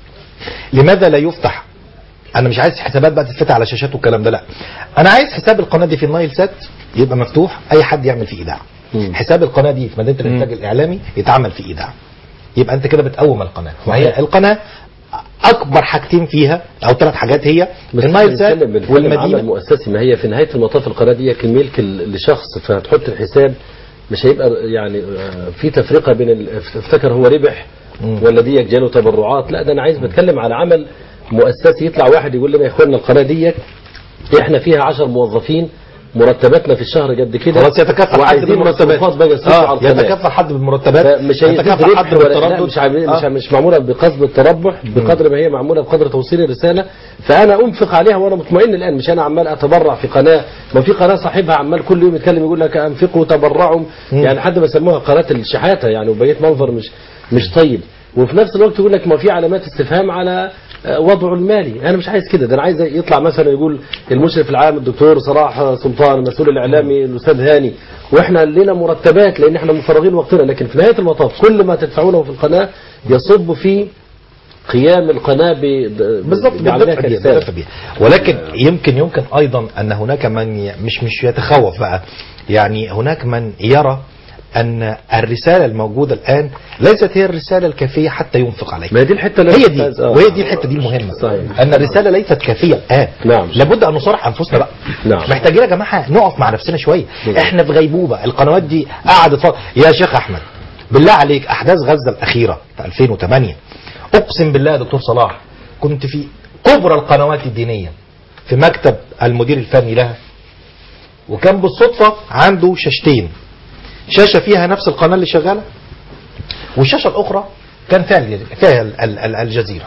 لماذا لا يفتح؟ انا مش عايز حسابات بقى تتفتح على شاشات والكلام ده، لا انا عايز حساب القناه دي في النايل سات يبقى مفتوح، اي حد يعمل فيه ايداع. مم. حساب القناه دي في مدينه الانتاج الاعلامي يتعمل فيه ايداع، يبقى انت كده بتقوم القناه. وهي القناه اكبر حاجتين فيها او ثلاث حاجات هي النايل سات والمدينه المؤسسي. ما هي في نهايه المطاف القناه دي كملك لشخص، فهتحط الحساب مش هيبقى يعني في تفرقه بين افتكر هو ربح ولا دي جاله تبرعات، لا ده انا عايز بتكلم على عمل مؤسسي. يطلع واحد يقول لنا يا اخوانا القناه دي احنا فيها عشر موظفين مرتباتنا في الشهر قد كده، خلاص يتكفل حد بالمرتبات آه يتكفل حد بالمرتبات، مش يتكفل حد بالتردد، مش آه. مش مش معموله بقصد التربح بقدر ما هي معموله بقدر توصيل الرساله. فانا انفق عليها وانا مطمئن الان، مش انا عمال اتبرع في قناه، ما في قناه صاحبها عمال كل يوم يتكلم يقول لك انفقوا وتبرعوا، يعني حد بيسموها قناه الشحاته يعني، وبقيت منظر مش مش طيب. وفي نفس الوقت يقول لك ما في علامات استفهام على وضعه المالي. انا مش عايز كده، ده انا عايز يطلع مثلا يقول المشرف العام الدكتور صلاح سلطان، المسؤول الاعلامي الاستاذ هاني، واحنا لنا مرتبات لان احنا مفرغين وقتنا، لكن في نهايه المطاف كل ما تدفعونه في القناه يصب في قيام القناه بالضبط بالدفع بيها. ولكن يمكن يمكن ايضا ان هناك من مش مش يتخوف بقى، يعني هناك من يرى أن الرسالة الموجودة الآن ليست هي الرسالة الكافية حتى ينفق عليها. ما دي الحتة اللي هي دي آه. وهي دي الحتة دي المهمة. صحيح. أن الرسالة ليست كافية الآن. نعم. لابد أن نصارح أنفسنا بقى. نعم. محتاجين يا جماعة نقف مع نفسنا شوية. إحنا في غيبوبة، القنوات دي قعدت فترة. يا شيخ أحمد بالله عليك، أحداث غزة الأخيرة في ألفين وثمانية أقسم بالله يا دكتور صلاح كنت في كبرى القنوات الدينية في مكتب المدير الفني لها، وكان بالصدفة عنده شاشتين، شاشة فيها نفس القناة اللي شغالة، والشاشة الأخرى كان فيها فيها الجزيرة.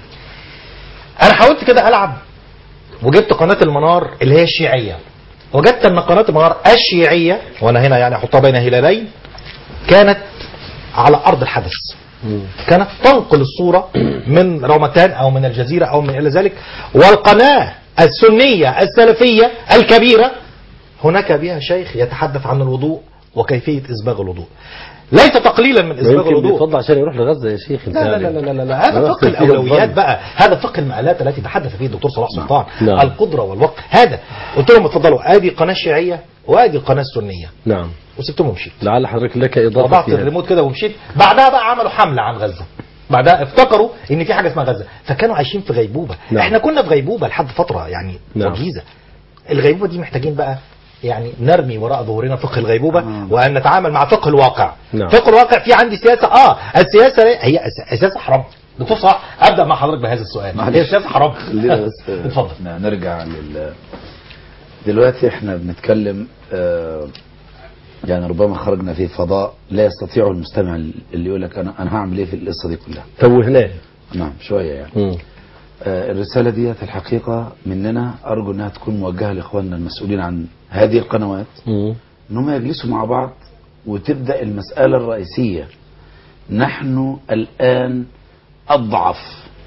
أنا حاولت كده ألعب وجبت قناة المنار اللي هي الشيعية، وجدت أن قناة المنار الشيعية، وأنا هنا يعني أحطها بين هلالين، كانت على أرض الحدث، كانت تنقل الصورة من رمتان أو من الجزيرة أو من إلى ذلك. والقناة السنية السلفية الكبيرة هناك بها شيخ يتحدث عن الوضوء وكيفية إسباغ الوضوء، ليس تقليلا من إسباغ الوضوء. بيفضل عشان يروح لغزة يا شيخ. لا لا لا لا, لا, لا. هذا فقه الأولويات بقى، هذا فقه المآلات التي تحدث فيه الدكتور صلاح سلطان. نعم. القدرة والوقت. هذا قلت لهم اتفضلوا، ادي القناة الشيعية وادي القناة السنية. نعم. وسبتهم ومشيت. لعل حضرتك لك إضافة. وضعت الريموت كده ومشيت. بعدها بقى عملوا حملة عن غزة، بعدها افتكروا ان في حاجة اسمها غزة، فكانوا عايشين في غيبوبة. نعم. احنا كنا في غيبوبة لحد فترة يعني وجيزة. نعم. الغيبوبة دي محتاجين بقى يعني نرمي وراء ظهورنا فقه الغيبوبة. آه. وأن نتعامل مع فقه الواقع. نعم. فقه الواقع في عندي سياسة. اه السياسة هي السياسة حرام. دكتور صلاح أبدأ مع حضرتك بهذا السؤال. هي السياسة حرام. اتفضل. نرجع لل دلوقتي احنا بنتكلم آه يعني ربما خرجنا في فضاء لا يستطيع المستمع اللي يقول لك انا انا هعمل ايه في القصة دي كلها. توهناه. نعم شوية يعني. آه الرسالة ديت الحقيقة مننا أرجو أنها تكون موجهة لإخواننا المسؤولين عن هذه القنوات، أنهم يجلسوا مع بعض وتبدأ المسألة الرئيسية. نحن الآن أضعف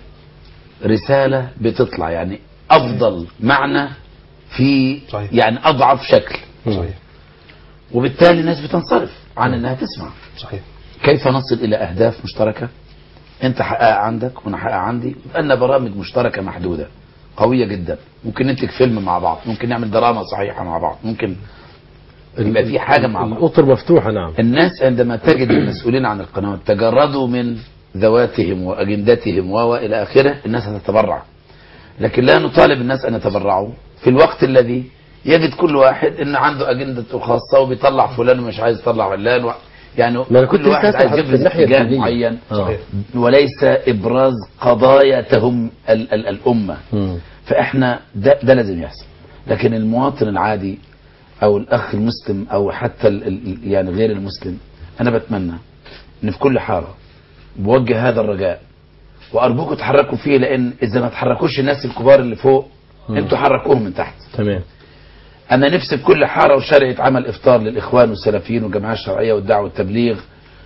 رسالة بتطلع، يعني أفضل معنى في صحيح. يعني أضعف شكل. صحيح. وبالتالي الناس بتنصرف عن أنها تسمع. صحيح. كيف نصل إلى أهداف مشتركة؟ انت حققها عندك وانا حققها عندي، لان برامج مشتركه محدوده قويه جدا، ممكن ننتج فيلم مع بعض، ممكن نعمل دراما صحيحه مع بعض، ممكن يبقى في حاجه مع بعض. الأطر مفتوحه. نعم. الناس عندما تجد المسؤولين عن القنوات تجردوا من ذواتهم واجندتهم والى اخره، الناس هتتبرع. لكن لا نطالب الناس ان يتبرعوا في الوقت الذي يجد كل واحد ان عنده اجندته الخاصه وبيطلع فلان ومش عايز يطلع علان و... يعني كل واحد عايز يبرز اتجاه معين. آه. وليس ابراز قضايا تهم ال ال الامه. م. فاحنا ده, ده لازم يحصل. لكن المواطن العادي او الاخ المسلم او حتى ال ال يعني غير المسلم، انا بتمنى ان في كل حاره بوجه هذا الرجاء، وارجوكم تحركوا فيه، لان اذا ما تحركوش الناس الكبار اللي فوق م. انتوا حركوهم من تحت. تمام. أنا نفسي في كل حارة وشارع يتعمل إفطار للإخوان والسلفيين والجماعة الشرعية والدعوة والتبليغ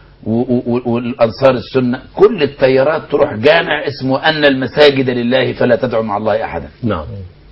والأنصار السنة، كل التيارات تروح جامع اسمه أن المساجد لله فلا تدعوا مع الله أحدا. نعم.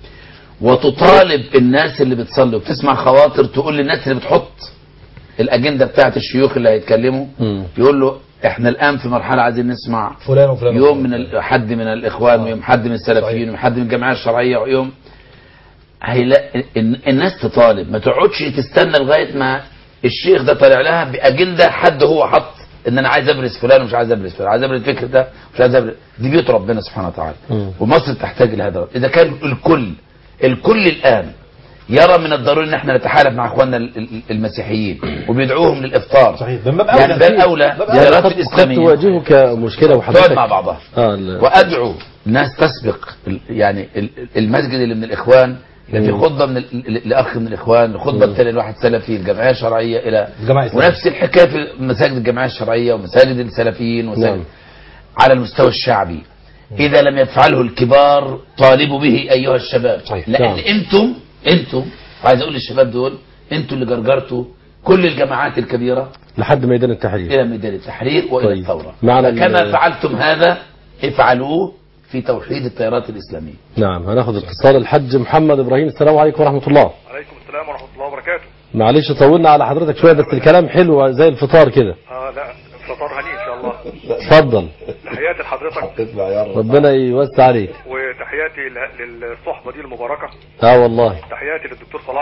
وتطالب الناس اللي بتصلي وبتسمع خواطر، تقول للناس اللي بتحط الأجندة بتاعت الشيوخ اللي هيتكلموا، م. يقول له احنا الآن في مرحلة عايزين نسمع فلان وفلان يوم من حد من الإخوان ويوم حد من السلفيين ويوم حد من الجماعة الشرعية ويوم هيلا. الناس تطالب، ما تقعدش تستنى لغايه ما الشيخ ده طالع لها باجنده حد هو حط ان انا عايز ابرز فلان ومش عايز ابرز فلان، عايز ابرز الفكر ده مش عايز ابرز. دي بيوت ربنا سبحانه وتعالى. ومصر تحتاج لهذا. اذا كان الكل الكل الان يرى من الضروري ان احنا نتحالف مع اخواننا المسيحيين وبيدعوهم للافطار. صحيح. يعني باب اولى التيارات الاسلاميه تواجهه كمشكله وحضرتك تقعد مع بعضها. آه وادعو ناس تسبق يعني المسجد اللي من الاخوان، يعني في خطبه من الاخ من الاخوان، الخطبه الثانيه لواحد سلفي، الجمعيه الشرعيه الى ونفس الحكايه في مساجد الجمعيه الشرعيه ومساجد السلفيين ومساجد نعم. على المستوى الشعبي. اذا لم يفعله الكبار طالبوا به ايها الشباب. صحيح. لان نعم. انتم انتم عايز اقول للشباب دول، انتم اللي جرجرتوا كل الجماعات الكبيره لحد ميدان التحرير الى ميدان التحرير والى طيب. الثوره. كما فعلتم هذا افعلوه في توحيد التيارات الإسلامية. نعم. هناخد اتصال الحج محمد إبراهيم. السلام عليكم ورحمة الله. عليكم السلام ورحمة الله وبركاته. معلش طولنا على حضرتك شوية، بس الكلام حلو زي الفطار كده. اه لا الفطار هني إن شاء الله. اتفضل. تحياتي لحضرتك. ربنا يوسع عليك. وتحياتي للصحبة دي المباركة. اه والله. تحياتي للدكتور صلاح.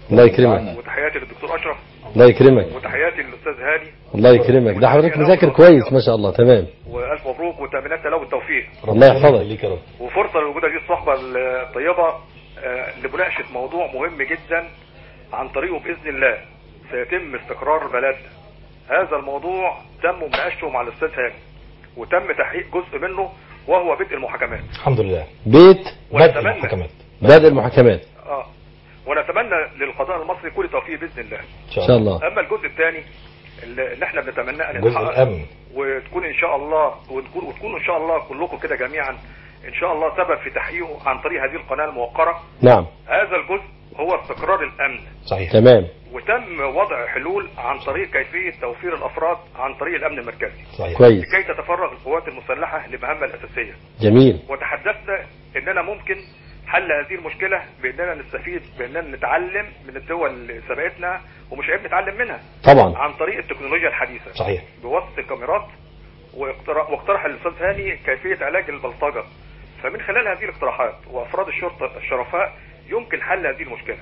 الله يكرمك. وتحياتي للدكتور اشرف. الله يكرمك. وتحياتي للاستاذ هاني. الله يكرمك. ده حضرتك مذاكر كويس ما شاء الله. تمام. والف مبروك وتامينات له بالتوفيق. الله يحفظك يا رب. وفرصه لوجود هذه الصحبه الطيبه آه، لمناقشه موضوع مهم جدا عن طريقه باذن الله سيتم استقرار بلدنا. هذا الموضوع تم مناقشته مع الاستاذ هاني وتم تحقيق جزء منه وهو بدء المحاكمات. الحمد لله. بيت بدء المحاكمات. بدء المحاكمات. اه ونتمنى للقضاء المصري كل توفيق باذن الله. ان شاء الله. اما الجزء الثاني اللي احنا بنتمناه ان جزء يتحقق الامن وتكون ان شاء الله وتكون وتكونوا ان شاء الله كلكم كده جميعا ان شاء الله سبب في تحقيقه عن طريق هذه القناه الموقره. نعم. هذا الجزء هو استقرار الامن. صحيح. تمام. وتم وضع حلول عن طريق كيفيه توفير الافراد عن طريق الامن المركزي. صحيح. كويس. لكي تتفرغ القوات المسلحه لمهامها الاساسيه. جميل. وتحدثنا اننا ممكن حل هذه المشكله باننا نستفيد باننا نتعلم من الدول اللي سبقتنا ومش عيب نتعلم منها. طبعا. عن طريق التكنولوجيا الحديثه. صحيح. بواسطه الكاميرات واقتراح واقترح الاستاذ هاني كيفيه علاج البلطجه. فمن خلال هذه الاقتراحات وافراد الشرطه الشرفاء يمكن حل هذه المشكله.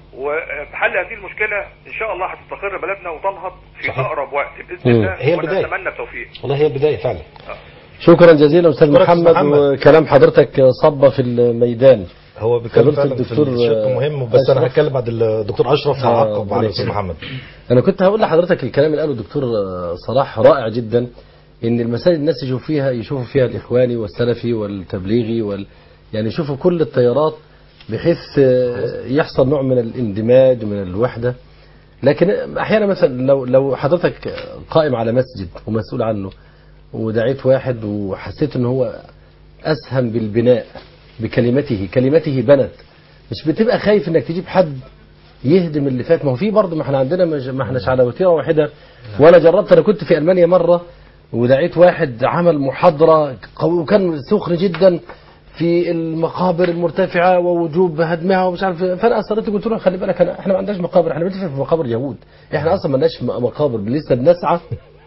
وبحل هذه المشكله ان شاء الله هتستقر بلدنا وتنهض في صحيح. اقرب وقت باذن الله. هي البدايه. ونتمنى التوفيق. والله هي البدايه فعلا. شكرا جزيلا استاذ محمد, محمد وكلام حضرتك صب في الميدان. هو بيتكلم فعلا الدكتور في الشق مهم بس انا هتكلم بعد الدكتور اشرف هعقب على الاستاذ محمد. انا كنت هقول لحضرتك الكلام اللي قاله الدكتور صلاح رائع جدا، ان المساجد الناس يشوفوا فيها يشوفوا فيها الاخواني والسلفي والتبليغي وال يعني يشوفوا كل التيارات بحيث يحصل نوع من الاندماج ومن الوحده. لكن احيانا مثلا لو لو حضرتك قائم على مسجد ومسؤول عنه ودعيت واحد وحسيت ان هو اسهم بالبناء بكلمته كلمته بنت، مش بتبقى خايف انك تجيب حد يهدم اللي فات؟ ما هو في برضه ما احنا عندنا ما احناش على وتيره واحده. وانا جربت، انا كنت في المانيا مره ودعيت واحد عمل محاضره وكان سخن جدا في المقابر المرتفعه ووجوب هدمها ومش عارف، فانا اصريت قلت له خلي بالك انا احنا ما عندناش مقابر، احنا بندفن في مقابر يهود، احنا اصلا ما لناش مقابر، لسه بنسعى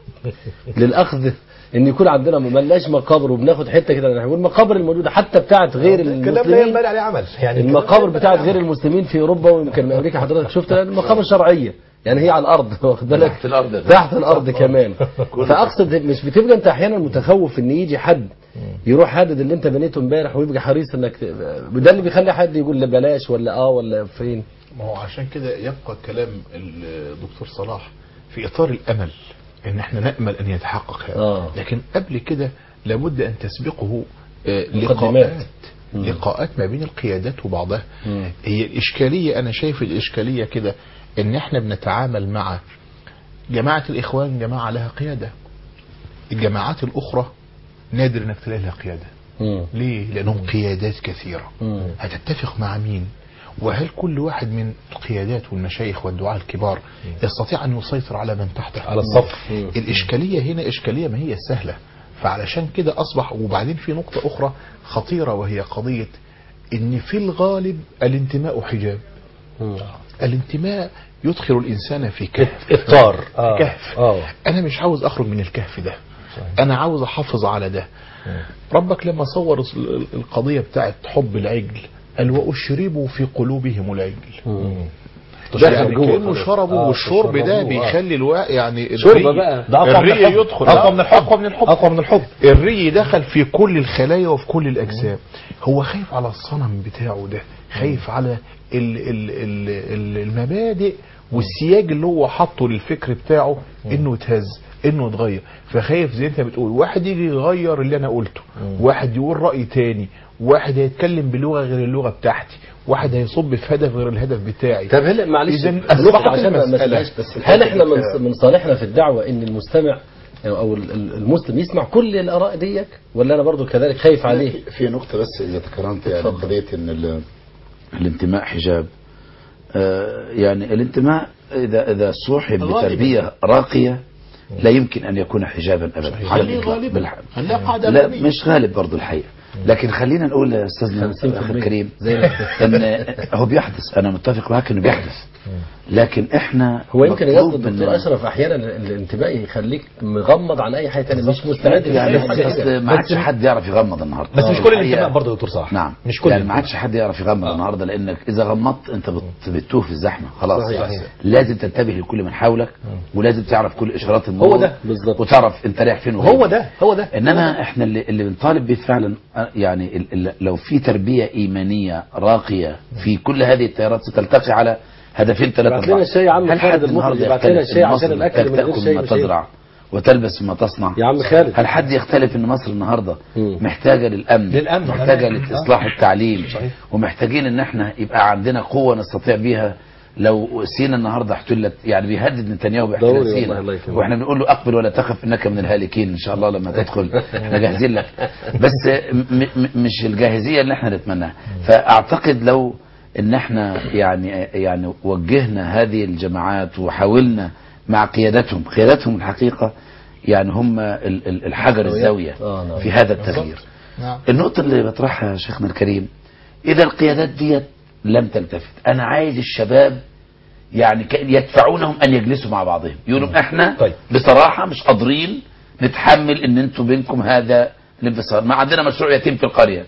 للاخذ ان يكون عندنا ما لناش مقابر وبناخد حته كده. والمقابر الموجوده حتى بتاعت غير المسلمين عليه عمل يعني المقابر بتاعت غير المسلمين في اوروبا ويمكن امريكا حضرتك شفت المقابر شرعيه يعني هي على الارض واخد بالك تحت الارض تحت الارض كمان. فاقصد مش بتبقى انت احيانا متخوف ان يجي حد يروح هدد اللي انت بنيته امبارح ويبقى حريص انك ده اللي بيخلي حد يقول لا بلاش ولا اه ولا فين. ما هو عشان كده يبقى كلام الدكتور صلاح في اطار الامل ان احنا نامل ان يتحقق هذا. آه. لكن قبل كده لابد ان تسبقه آه لقاءات مم. لقاءات ما بين القيادات وبعضها. مم. هي الاشكاليه، انا شايف الاشكاليه كده ان احنا بنتعامل مع جماعه الاخوان جماعه لها قياده، الجماعات الاخرى نادر انك تلاقي لها قياده. مم. ليه؟ لانهم قيادات كثيره. مم. هتتفق مع مين؟ وهل كل واحد من القيادات والمشايخ والدعاة الكبار يستطيع أن يسيطر على من تحته على الصف؟ الإشكالية هنا إشكالية ما هي سهلة. فعلشان كده أصبح. وبعدين في نقطة أخرى خطيرة وهي قضية إن في الغالب الانتماء حجاب. الانتماء يدخل الإنسان في كهف إفطار آه. كهف آه. أنا مش عاوز أخرج من الكهف ده، أنا عاوز أحافظ على ده. ربك لما صور القضية بتاعت حب العجل قال وأشربوا في قلوبهم العجل. ده يعني كأنه شربوا آه والشرب ده بيخلي الواقع يعني شرب بقى الري يدخل أقوى من الحب أقوى من الحب أقوى من الحب الري دخل في كل الخلايا وفي كل الأجسام. هو خايف على الصنم بتاعه ده، خايف على ال ال ال المبادئ والسياج اللي هو حطه للفكر بتاعه انه يتهز انه يتغير. فخايف زي انت بتقول واحد يجي يغير اللي انا قلته، واحد يقول رأي تاني، واحد هيتكلم بلغة غير اللغة بتاعتي، واحد هيصب في هدف غير الهدف بتاعي. طب هلا معلش عشان ما هل احنا من صالحنا في الدعوة ان المستمع او المسلم يسمع كل الاراء ديك ولا انا برضو كذلك خايف عليه؟ في نقطة بس اذا تكرمت يعني قضية ان الانتماء حجاب. آه يعني الانتماء اذا اذا صوحب بتربية راقية لا يمكن ان يكون حجابا ابدا. خليه غالبا لا مش غالب برضو الحقيقة. لكن خلينا نقول استاذنا الاخ الكريم ان هو بيحدث، انا متفق معك انه بيحدث لكن احنا هو يمكن مطلوب قصد الدكتور مننا- اشرف احيانا الانتباه يخليك مغمض عن اي حاجه ثانيه مش مستعد يعني لأي بس حاجة. بس ما عادش حد يعرف يغمض النهارده بس مش كل الحقيقة- الانتباه برضه يا دكتور صلاح. نعم مش كل يعني ما الانتباه. عادش حد يعرف يغمض النهارده لانك اذا غمضت انت بت- بتتوه في الزحمه خلاص. صحيح. يعني لازم تنتبه لكل من حولك ولازم تعرف كل اشارات المرور هو ده. بالظبط. وتعرف انت رايح فين هو ده هو ده انما احنا اللي, اللي بنطالب به فعلا يعني ال- ال- لو في تربيه ايمانيه راقيه في كل هذه التيارات ستلتقي على هدفين ثلاثه ابعت لنا الشاي يا عم هل خالد حد المخرج، النهارده ابعت لنا يختلف الشاي ان عشان مصر الأكل من غير تاكل شاي مما مش هينفع. تزرع وتلبس مما تصنع؟ يا عم خالد هل حد يختلف ان مصر النهارده محتاجه للامن للأمن. محتاجه آه. لاصلاح التعليم صحيح. ومحتاجين ان احنا يبقى عندنا قوه نستطيع بيها لو سينا النهارده احتلت يعني بيهدد نتنياهو باحتلال ضروري والله، سينا الله يكرمك. واحنا بنقول له اقبل ولا تخف انك من الهالكين ان شاء الله لما تدخل احنا جاهزين لك بس م م مش الجاهزيه اللي احنا نتمناها. فاعتقد لو ان احنا يعني يعني وجهنا هذه الجماعات وحاولنا مع قيادتهم قيادتهم الحقيقه يعني هم ال- ال- الحجر الزاويه آه، نعم. في هذا التغيير. نعم. النقطة اللي بطرحها شيخنا الكريم إذا القيادات ديت لم تلتفت أنا عايز الشباب يعني كأن يدفعونهم أن يجلسوا مع بعضهم يقولوا إحنا طيب. بصراحة مش قادرين نتحمل أن أنتوا بينكم هذا الانفصال. ما عندنا مشروع يتيم في القرية.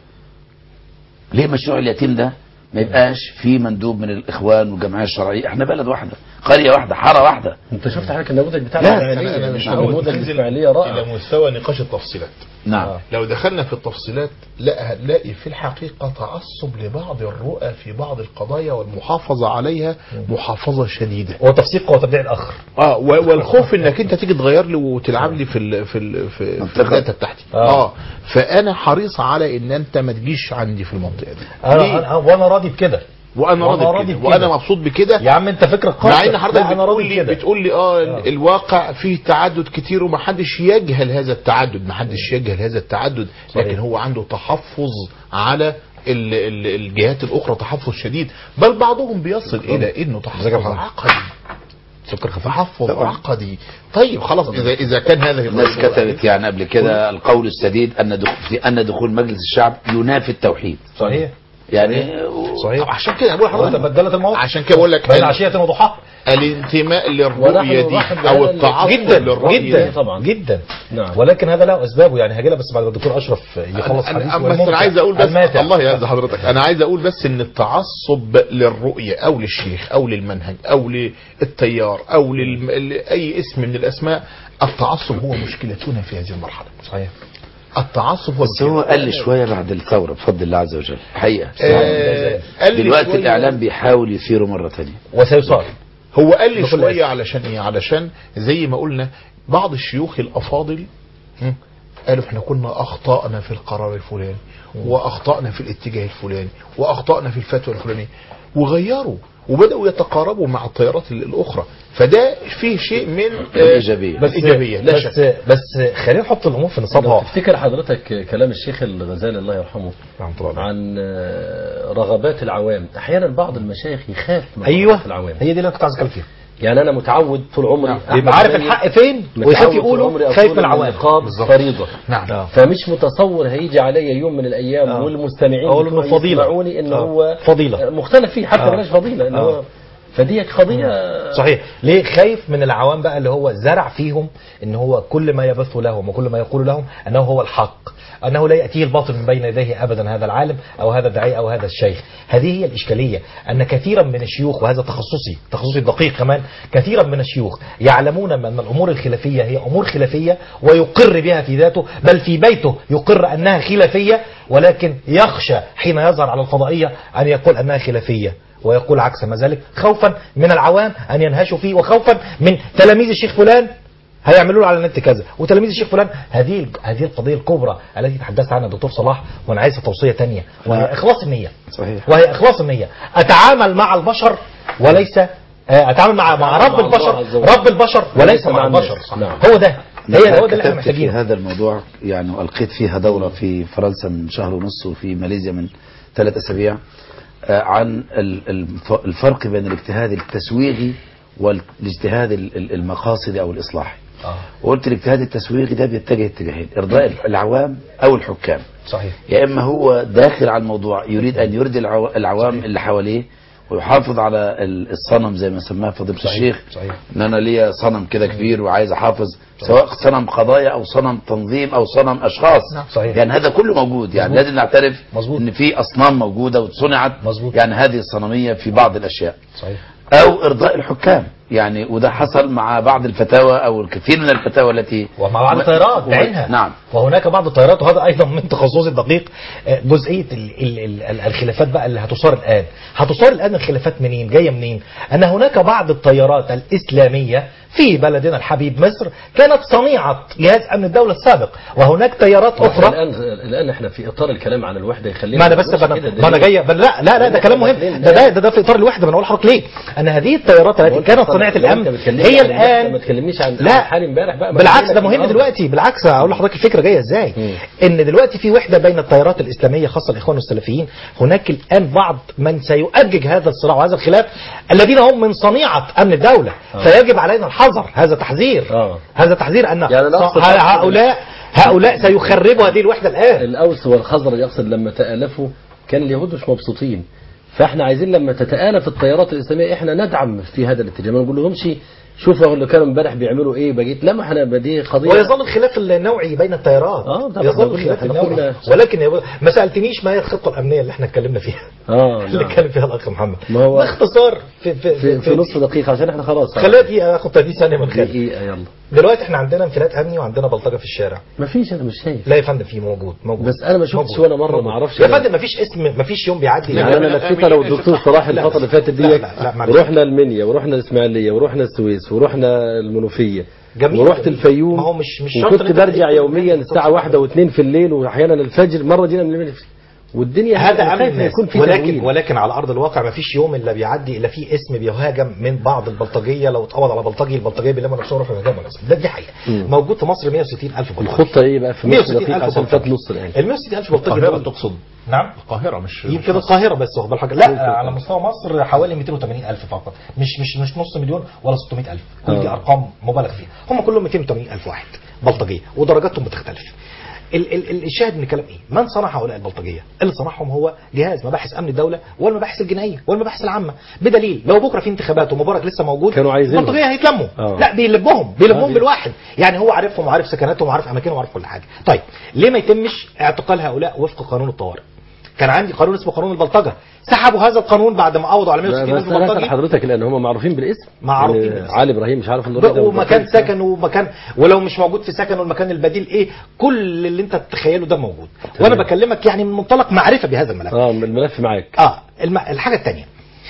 ليه مشروع اليتيم ده ما يبقاش في مندوب من الإخوان والجمعية الشرعية؟ إحنا بلد واحدة قرية واحدة حارة واحدة. انت شفت حضرتك النموذج بتاع لا، الفعالية؟ انا مش نعم، عاوز النموذج ننزل الفعالية رائع. الى مستوى نقاش التفصيلات. نعم. لو دخلنا في التفصيلات لا هنلاقي في الحقيقة تعصب لبعض الرؤى في بعض القضايا والمحافظة عليها محافظة شديدة. وتفسيق وتبديع الاخر. اه و- والخوف انك انت تيجي تغير لي وتلعب لي في ال في ال في, في الداتا بتاعتي. آه. اه فانا حريص على ان انت ما تجيش عندي في المنطقة دي. انا ليه؟ أنا- وانا راضي بكده. وانا وأنا راضي راضي بكده بكده. وانا مبسوط بكده. يا عم انت فكرك مع قاصر. ان حضرتك لا، أنا بتقول راضي لي كده. بتقول لي اه آه. الواقع فيه تعدد كتير ومحدش يجهل هذا التعدد، محدش يجهل هذا التعدد، لكن هو عنده تحفظ على ال ال الجهات الاخرى، تحفظ شديد، بل بعضهم بيصل الى انه تحفظ عقدي. سكر خفيف. تحفظ عقدي. طيب خلاص اذا اذا كان هذا الناس كتبت يعني قبل كده القول السديد ان دخول في ان دخول مجلس الشعب ينافي التوحيد. صحيح. يعني صحيح. عشان كده بقول لحضرتك تبدلت المواقف. عشان كده بقول لك بين عشية وضحاها. الانتماء للرؤية دي ونحن او نرحب التعصب جدا للرؤية جدا دي. طبعا. جدا. نعم. ولكن هذا له اسبابه يعني هاجي لها بس بعد ما الدكتور اشرف يخلص أنا حديثه. أنا بس انا عايز اقول بس الله يعز حضرتك، انا عايز اقول بس ان التعصب للرؤيه او للشيخ او للمنهج او للتيار او للم... لاي اسم من الاسماء، التعصب هو مشكلتنا في هذه المرحله. صحيح. التعصب هو بس هو قل شويه بعد الثوره بفضل الله عز وجل حقيقه. آه قل دلوقتي شوية. الاعلام بيحاول يثيره مره ثانيه وسيصار. هو قل شويه علشان ايه؟ علشان زي ما قلنا بعض الشيوخ الافاضل هم، قالوا احنا كنا اخطأنا في القرار الفلاني واخطأنا في الاتجاه الفلاني واخطأنا في الفتوى الفلانيه، وغيروا وبدأوا يتقاربوا مع التيارات الاخرى، فده فيه شيء من الايجابيه. بس ايجابيه لا بس شك. بس خلينا نحط الامور في نصابها. تفتكر حضرتك كلام الشيخ الغزالي الله يرحمه عن رغبات العوام؟ احيانا بعض المشايخ يخاف من ايوه رغبات العوام. هي دي اللي انا كنت عايز اتكلم فيها. يعني انا متعود طول عمري يبقى عارف الحق فين ويخاف يقوله خايف من العوام. النقاب فريضه. نعم. فمش متصور هيجي علي يوم من الايام آه. والمستمعين اقول انه فضيله يسمعوني ان آه. هو فضيله مختلف فيه حتى آه. بلاش فضيله ان آه. هو فدي قضيه صحيح. ليه خايف من العوام بقى اللي هو زرع فيهم ان هو كل ما يبث لهم وكل ما يقول لهم انه هو الحق، انه لا ياتيه الباطل من بين يديه ابدا هذا العالم او هذا الداعيه او هذا الشيخ. هذه هي الاشكاليه، ان كثيرا من الشيوخ، وهذا تخصصي تخصصي الدقيق كمان، كثيرا من الشيوخ يعلمون ان الامور الخلافيه هي امور خلافيه ويقر بها في ذاته، بل في بيته يقر انها خلافيه، ولكن يخشى حين يظهر على الفضائيه ان يقول انها خلافيه ويقول عكس ما ذلك، خوفا من العوام ان ينهشوا فيه، وخوفا من تلاميذ الشيخ فلان هيعملوا له على النت كذا وتلاميذ الشيخ فلان. هذه هذه القضيه الكبرى التي تحدث عنها الدكتور صلاح، وانا عايز توصيه ثانيه وهي اخلاص النيه. صحيح. وهي اخلاص النيه. اتعامل مع البشر وليس اتعامل مع مع رب البشر رب البشر وليس مع البشر. هو ده هي هو ده اللي احنا محتاجينه. في هذا الموضوع يعني والقيت فيها دوره في فرنسا من شهر ونص وفي ماليزيا من ثلاث اسابيع عن الفرق بين الاجتهاد التسويغي والاجتهاد المقاصدي او الاصلاحي. آه. وقلت الاجتهاد التسويغي ده بيتجه اتجاهين، ارضاء العوام او الحكام. صحيح. يا اما هو داخل على الموضوع يريد ان يرضي العوام اللي حواليه ويحافظ على ال- الصنم زي ما سماه فضيلة صحيح، الشيخ، صحيح. ان انا ليا صنم كده كبير وعايز احافظ، سواء صنم قضايا او صنم تنظيم او صنم اشخاص. نعم، صحيح. يعني هذا كله موجود، يعني مظبوط. لازم نعترف مظبوط. ان في اصنام موجوده وصنعت، مظبوط. يعني هذه الصنميه في بعض الاشياء، صحيح. او ارضاء الحكام، يعني وده حصل مع بعض الفتاوى او الكثير من الفتاوى التي ومع بعض الطيارات بعينها. نعم. وهناك بعض الطيارات، وهذا ايضا من تخصصي الدقيق، آه، جزئيه ال ال ال ال الخلافات بقى اللي هتصار الان. هتصار الان الخلافات منين؟ جايه منين؟ ان هناك بعض الطيارات الاسلاميه في بلدنا الحبيب مصر كانت صنيعه جهاز امن الدوله السابق، وهناك طيارات اخرى. الان الان احنا في اطار الكلام عن الوحده يخلينا ما انا بس نقولش بنا كده، ما انا ده ليه؟ جاي بل لا لا لا ده كلام مهم. ده ده ده, ده في اطار الوحده. ما انا اقول لحضرتك ليه؟ ان هذه الطيارات التي كانت صنيعه الامن هي الان ما تكلمنيش عن لا حال امبارح بقى. بالعكس ده مهم دلوقتي. بالعكس هقول لحضرتك الفكره جايه ازاي. مم. ان دلوقتي في وحده بين التيارات الاسلاميه خاصه الاخوان والسلفيين. هناك الان بعض من سيؤجج هذا الصراع وهذا الخلاف الذين هم من صنيعه امن الدوله. آه. فيجب علينا الحذر. هذا تحذير. آه. هذا تحذير ان يعني هؤلاء هؤلاء سيخربوا هذه الوحده الان. الاوس والخزرج يقصد لما تالفوا كان اليهود مش مبسوطين، فاحنا عايزين لما تتآلف التيارات الاسلاميه احنا ندعم في هذا الاتجاه، ما نقول لهمش شوفوا اللي كانوا امبارح بيعملوا ايه بقيت. لا، ما احنا دي قضيه. ويظل الخلاف النوعي بين التيارات. اه يظل الخلاف النوعي. ولكن ما سالتنيش ما هي الخطه الامنيه اللي احنا اتكلمنا فيها. اه اللي اتكلم فيها الاخ محمد. ما هو باختصار في في, في, في, في نص دقيقه عشان احنا خلاص. خليها دقيقه اخد ثلاثين ثانيه من خلال دقيقه يلا. دلوقتي احنا عندنا انفلات امني وعندنا بلطجه في الشارع. ما فيش، انا مش شايف. لا يا فندم في موجود موجود بس انا ما شفتش ولا مره، ما اعرفش يا فندم. ما فيش اسم، ما فيش يوم بيعدي. يعني انا لفيت انا والدكتور صلاح الفتره اللي فاتت دي، ورحنا المنيا ورحنا الاسماعيليه ورحنا السويس ورحنا المنوفيه ورحت الفيوم. ما هو مش مش وكنت برجع يوميا الساعه واحدة واثنين في الليل واحيانا الفجر. مره جينا من المنيا والدنيا هذا امن يكون في ولكن تدوين. ولكن على ارض الواقع ما فيش يوم الا بيعدي الا في اسم بيهاجم من بعض البلطجيه. لو اتقبض على بلطجي البلطجيه بيلموا نفسهم يروحوا يهاجموا نفسهم. ده دي حقيقه. مم. موجود في مصر مية وستين ألف بلطجي. الخطه ايه بقى في مصر دقيقه عشان فات نص الان؟ ال مية وستين ألف بلطجي القاهره تقصد؟ نعم القاهره مش يمكن القاهره بس واخد بالك. لا على مستوى مصر حوالي مئتين وثمانين ألف فقط، مش مش مش نص مليون ولا ستمائة ألف. كل دي ارقام مبالغ فيها. هم كلهم مئتين وثمانين ألف واحد بلطجيه ودرجاتهم بتختلف. ال ال الشاهد من الكلام ايه؟ من صنع هؤلاء البلطجيه؟ اللي صنعهم هو جهاز مباحث امن الدوله والمباحث الجنائيه والمباحث العامه. بدليل لو بكره في انتخابات ومبارك لسه موجود كانوا عايزين البلطجيه هيتلموا. أوه. لا بيلمهم بيلمهم بالواحد. يعني هو عارفهم وعارف سكناتهم وعارف اماكنهم وعارف كل حاجه. طيب ليه ما يتمش اعتقال هؤلاء وفق قانون الطوارئ؟ كان عندي قانون اسمه قانون البلطجه، سحبوا هذا القانون بعد ما قبضوا على مية وستين ألف بلطجي. حضرتك لان هم معروفين بالاسم، معروفين يعني بالاسم. علي ابراهيم مش عارف ومكان سكن ومكان، ولو مش موجود في سكن والمكان البديل ايه، كل اللي انت تتخيله ده موجود. تمام. وانا بكلمك يعني من منطلق معرفه بهذا الملف. اه الملف معاك. اه الم... الحاجه الثانيه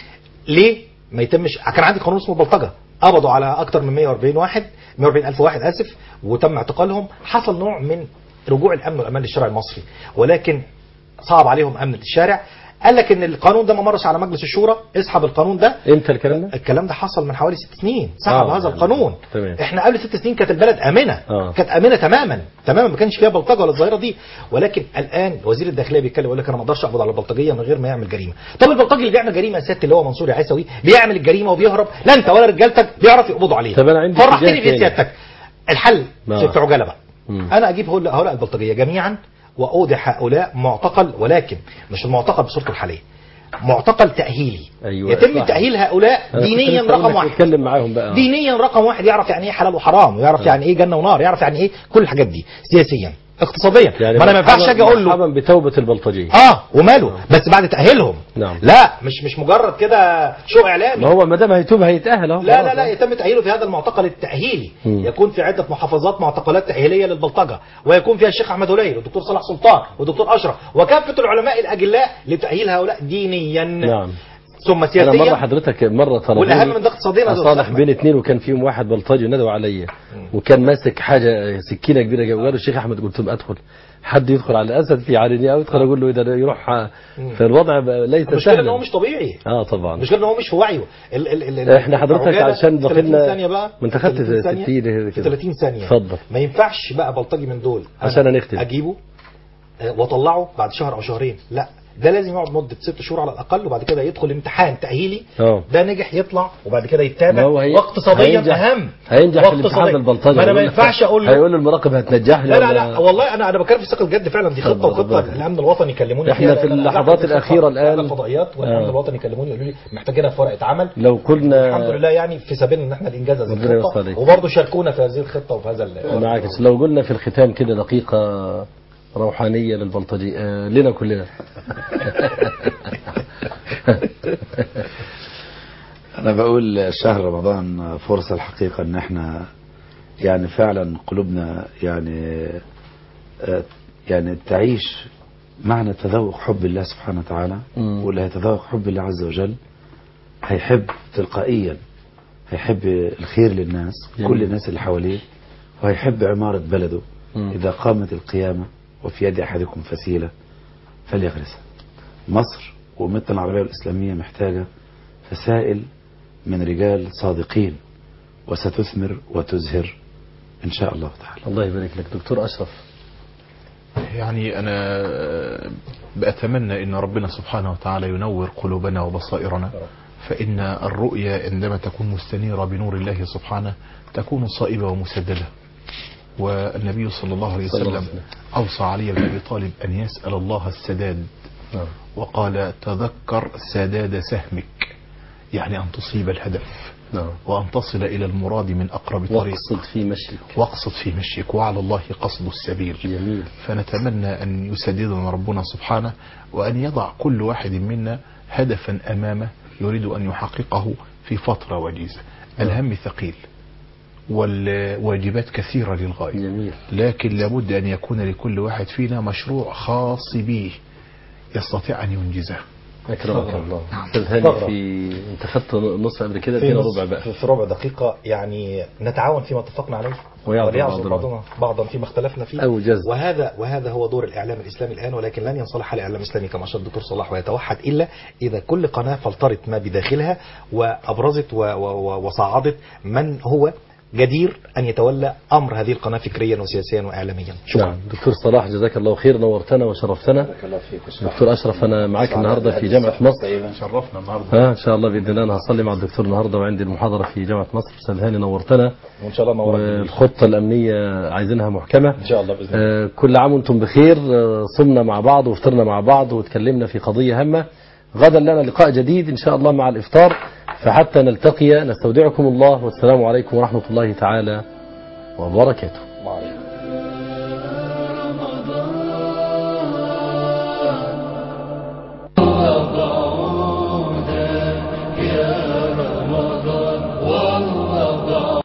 ليه ما يتمش؟ كان عندي قانون اسمه بلطجه، قبضوا على اكثر من مئة وأربعين واحد مئة وأربعين ألف واحد اسف، وتم اعتقالهم. حصل نوع من رجوع الامن والامان للشارع المصري، ولكن صعب عليهم امن الشارع. قال لك ان القانون ده ما مرش على مجلس الشورى، اسحب القانون ده. امتى الكلام ده؟ الكلام ده حصل من حوالي ست سنين، سحب آه. هذا القانون. تمام. احنا قبل ست سنين كانت البلد امنه. آه. كانت امنه تماما تماما، ما كانش فيها بلطجه ولا الظاهره دي. ولكن الان وزير الداخليه بيتكلم يقول لك انا ما اقدرش اقبض على البلطجيه من غير ما يعمل جريمه. طب البلطجي اللي بيعمل جريمه يا سيادتي اللي هو منصور عيسوي بيعمل الجريمه وبيهرب، لا انت ولا رجالتك بيعرف يقبضوا عليه. طب انا عندي فرحتني في سيادتك. الحل آه. في عجاله بقى. مم. انا اجيب هؤلاء البلطجيه جميعا واودع هؤلاء معتقل، ولكن مش المعتقل بصورته الحاليه، معتقل تأهيلي. أيوة يتم صح. تأهيل هؤلاء دينيا رقم واحد. نتكلم معاهم بقى. دينيا رقم واحد، يعرف يعني ايه حلال وحرام، ويعرف آه. يعني ايه جنة ونار، يعرف يعني ايه كل الحاجات دي. سياسيا اقتصاديا يعني ما انا ما ينفعش اجي اقول له مرحبا بتوبة البلطجية. اه وماله آه. بس بعد تأهيلهم. نعم. لا مش مش مجرد كده شو اعلامي. ما هو ما دام هيتوب هيتأهل اهو. لا لا لا يتم تأهيله في هذا المعتقل التأهيلي. م. يكون في عدة محافظات معتقلات تأهيلية للبلطجة، ويكون فيها الشيخ احمد هليل والدكتور صلاح سلطان والدكتور اشرف وكافة العلماء الاجلاء لتأهيل هؤلاء دينيا. نعم. ثم سياسيا. انا مره حضرتك مره طلبوني والاهم من ده اقتصاديا اصالح بين اثنين، وكان فيهم واحد بلطجي ندوا عليا وكان ماسك حاجه سكينه كبيره قالوا الشيخ احمد، قلت لهم ادخل، حد يدخل على الاسد في عارني او يدخل اقول له اذا يروح. فالوضع ليس سهلا. المشكله ان هو مش طبيعي. اه طبعا المشكله ان هو مش في وعيه. ال ال ال احنا حضرتك عشان بقينا ثانيه بقى ما انت خدت ستين في ثلاثين ثانيه. اتفضل. ما ينفعش بقى بلطجي من دول عشان نختم اجيبه واطلعه بعد شهر او شهرين، لا ده لازم يقعد مده ست شهور على الاقل، وبعد كده يدخل امتحان تاهيلي. اه ده نجح يطلع، وبعد كده يتابع. هي... واقتصاديا هينجح... اهم هينجح في الامتحان بالبلطجه. ما انا ما ينفعش اقول له هيقول المراقب هتنجحني. لا لا لا والله انا انا بتكلم في ثقه الجد فعلا. دي خطه وخطه الامن الوطني يكلموني احنا في اللحظات الاخيره الان الفضائيات والامن الوطني يكلموني يقولوا لي محتاجينها في ورقه عمل. لو كنا الحمد لله يعني في سبيل ان احنا الانجاز هذه الخطه، وبرضه شاركونا في هذه الخطه وفي هذا معاك. لو قلنا في الختام كده دقيقه روحانيه للبلطجي آه لنا كلنا. أنا بقول شهر رمضان فرصة الحقيقة إن إحنا يعني فعلا قلوبنا يعني يعني تعيش معنى تذوق حب الله سبحانه وتعالى. واللي هيتذوق حب الله عز وجل هيحب تلقائيا، هيحب الخير للناس كل الناس اللي حواليه، وهيحب عمارة بلده. إذا قامت القيامة وفي يد أحدكم فسيلة فليغرسها. مصر وأمتنا العربية والإسلامية محتاجة فسائل من رجال صادقين، وستثمر وتزهر إن شاء الله تعالى. الله يبارك لك دكتور أشرف. يعني أنا بأتمنى أن ربنا سبحانه وتعالى ينور قلوبنا وبصائرنا، فإن الرؤيا عندما تكون مستنيرة بنور الله سبحانه تكون صائبة ومسددة. والنبي صلى الله عليه وسلم أوصى علي بن أبي طالب أن يسأل الله السداد، وقال تذكر سداد سهمك، يعني أن تصيب الهدف وأن تصل إلى المراد من أقرب طريق. واقصد في مشيك واقصد في مشيك وعلى الله قصد السبيل. جميل. فنتمنى أن يسددنا ربنا سبحانه، وأن يضع كل واحد منا هدفا أمامه يريد أن يحققه في فترة وجيزة. الهم ثقيل والواجبات كثيرة للغاية. جميل. لكن لابد أن يكون لكل واحد فينا مشروع خاص به يستطيع أن ينجزه. أكرمك الله. أستاذ هاني، في أنت خدت نص قبل كده، فينا ربع بقى. في ربع دقيقة يعني نتعاون فيما اتفقنا عليه وليعذر بعضنا بعضا فيما اختلفنا فيه. أوجز. وهذا وهذا هو دور الإعلام الإسلامي الآن، ولكن لن ينصلح الإعلام الإسلامي كما أشار الدكتور صلاح ويتوحد إلا إذا كل قناة فلترت ما بداخلها وأبرزت وصعدت من هو جدير أن يتولى أمر هذه القناة فكريا وسياسيا وإعلاميا. شكرا. نعم. دكتور صلاح جزاك الله خير، نورتنا وشرفتنا. دكتور أشرف أنا معك النهاردة في جامعة مصر. شرفنا النهاردة. ها إن شاء الله بإذن الله. أنا هصلي مع الدكتور النهاردة وعندي المحاضرة في جامعة مصر. أستاذ هاني نورتنا. وإن شاء الله نورتنا. والخطة الأمنية عايزينها محكمة إن شاء الله بإذن الله. آه كل عام وأنتم بخير. آه صمنا مع بعض وفطرنا مع بعض وتكلمنا في قضية هامة. غدا لنا لقاء جديد إن شاء الله مع الإفطار، فحتى نلتقي نستودعكم الله، والسلام عليكم ورحمة الله تعالى وبركاته.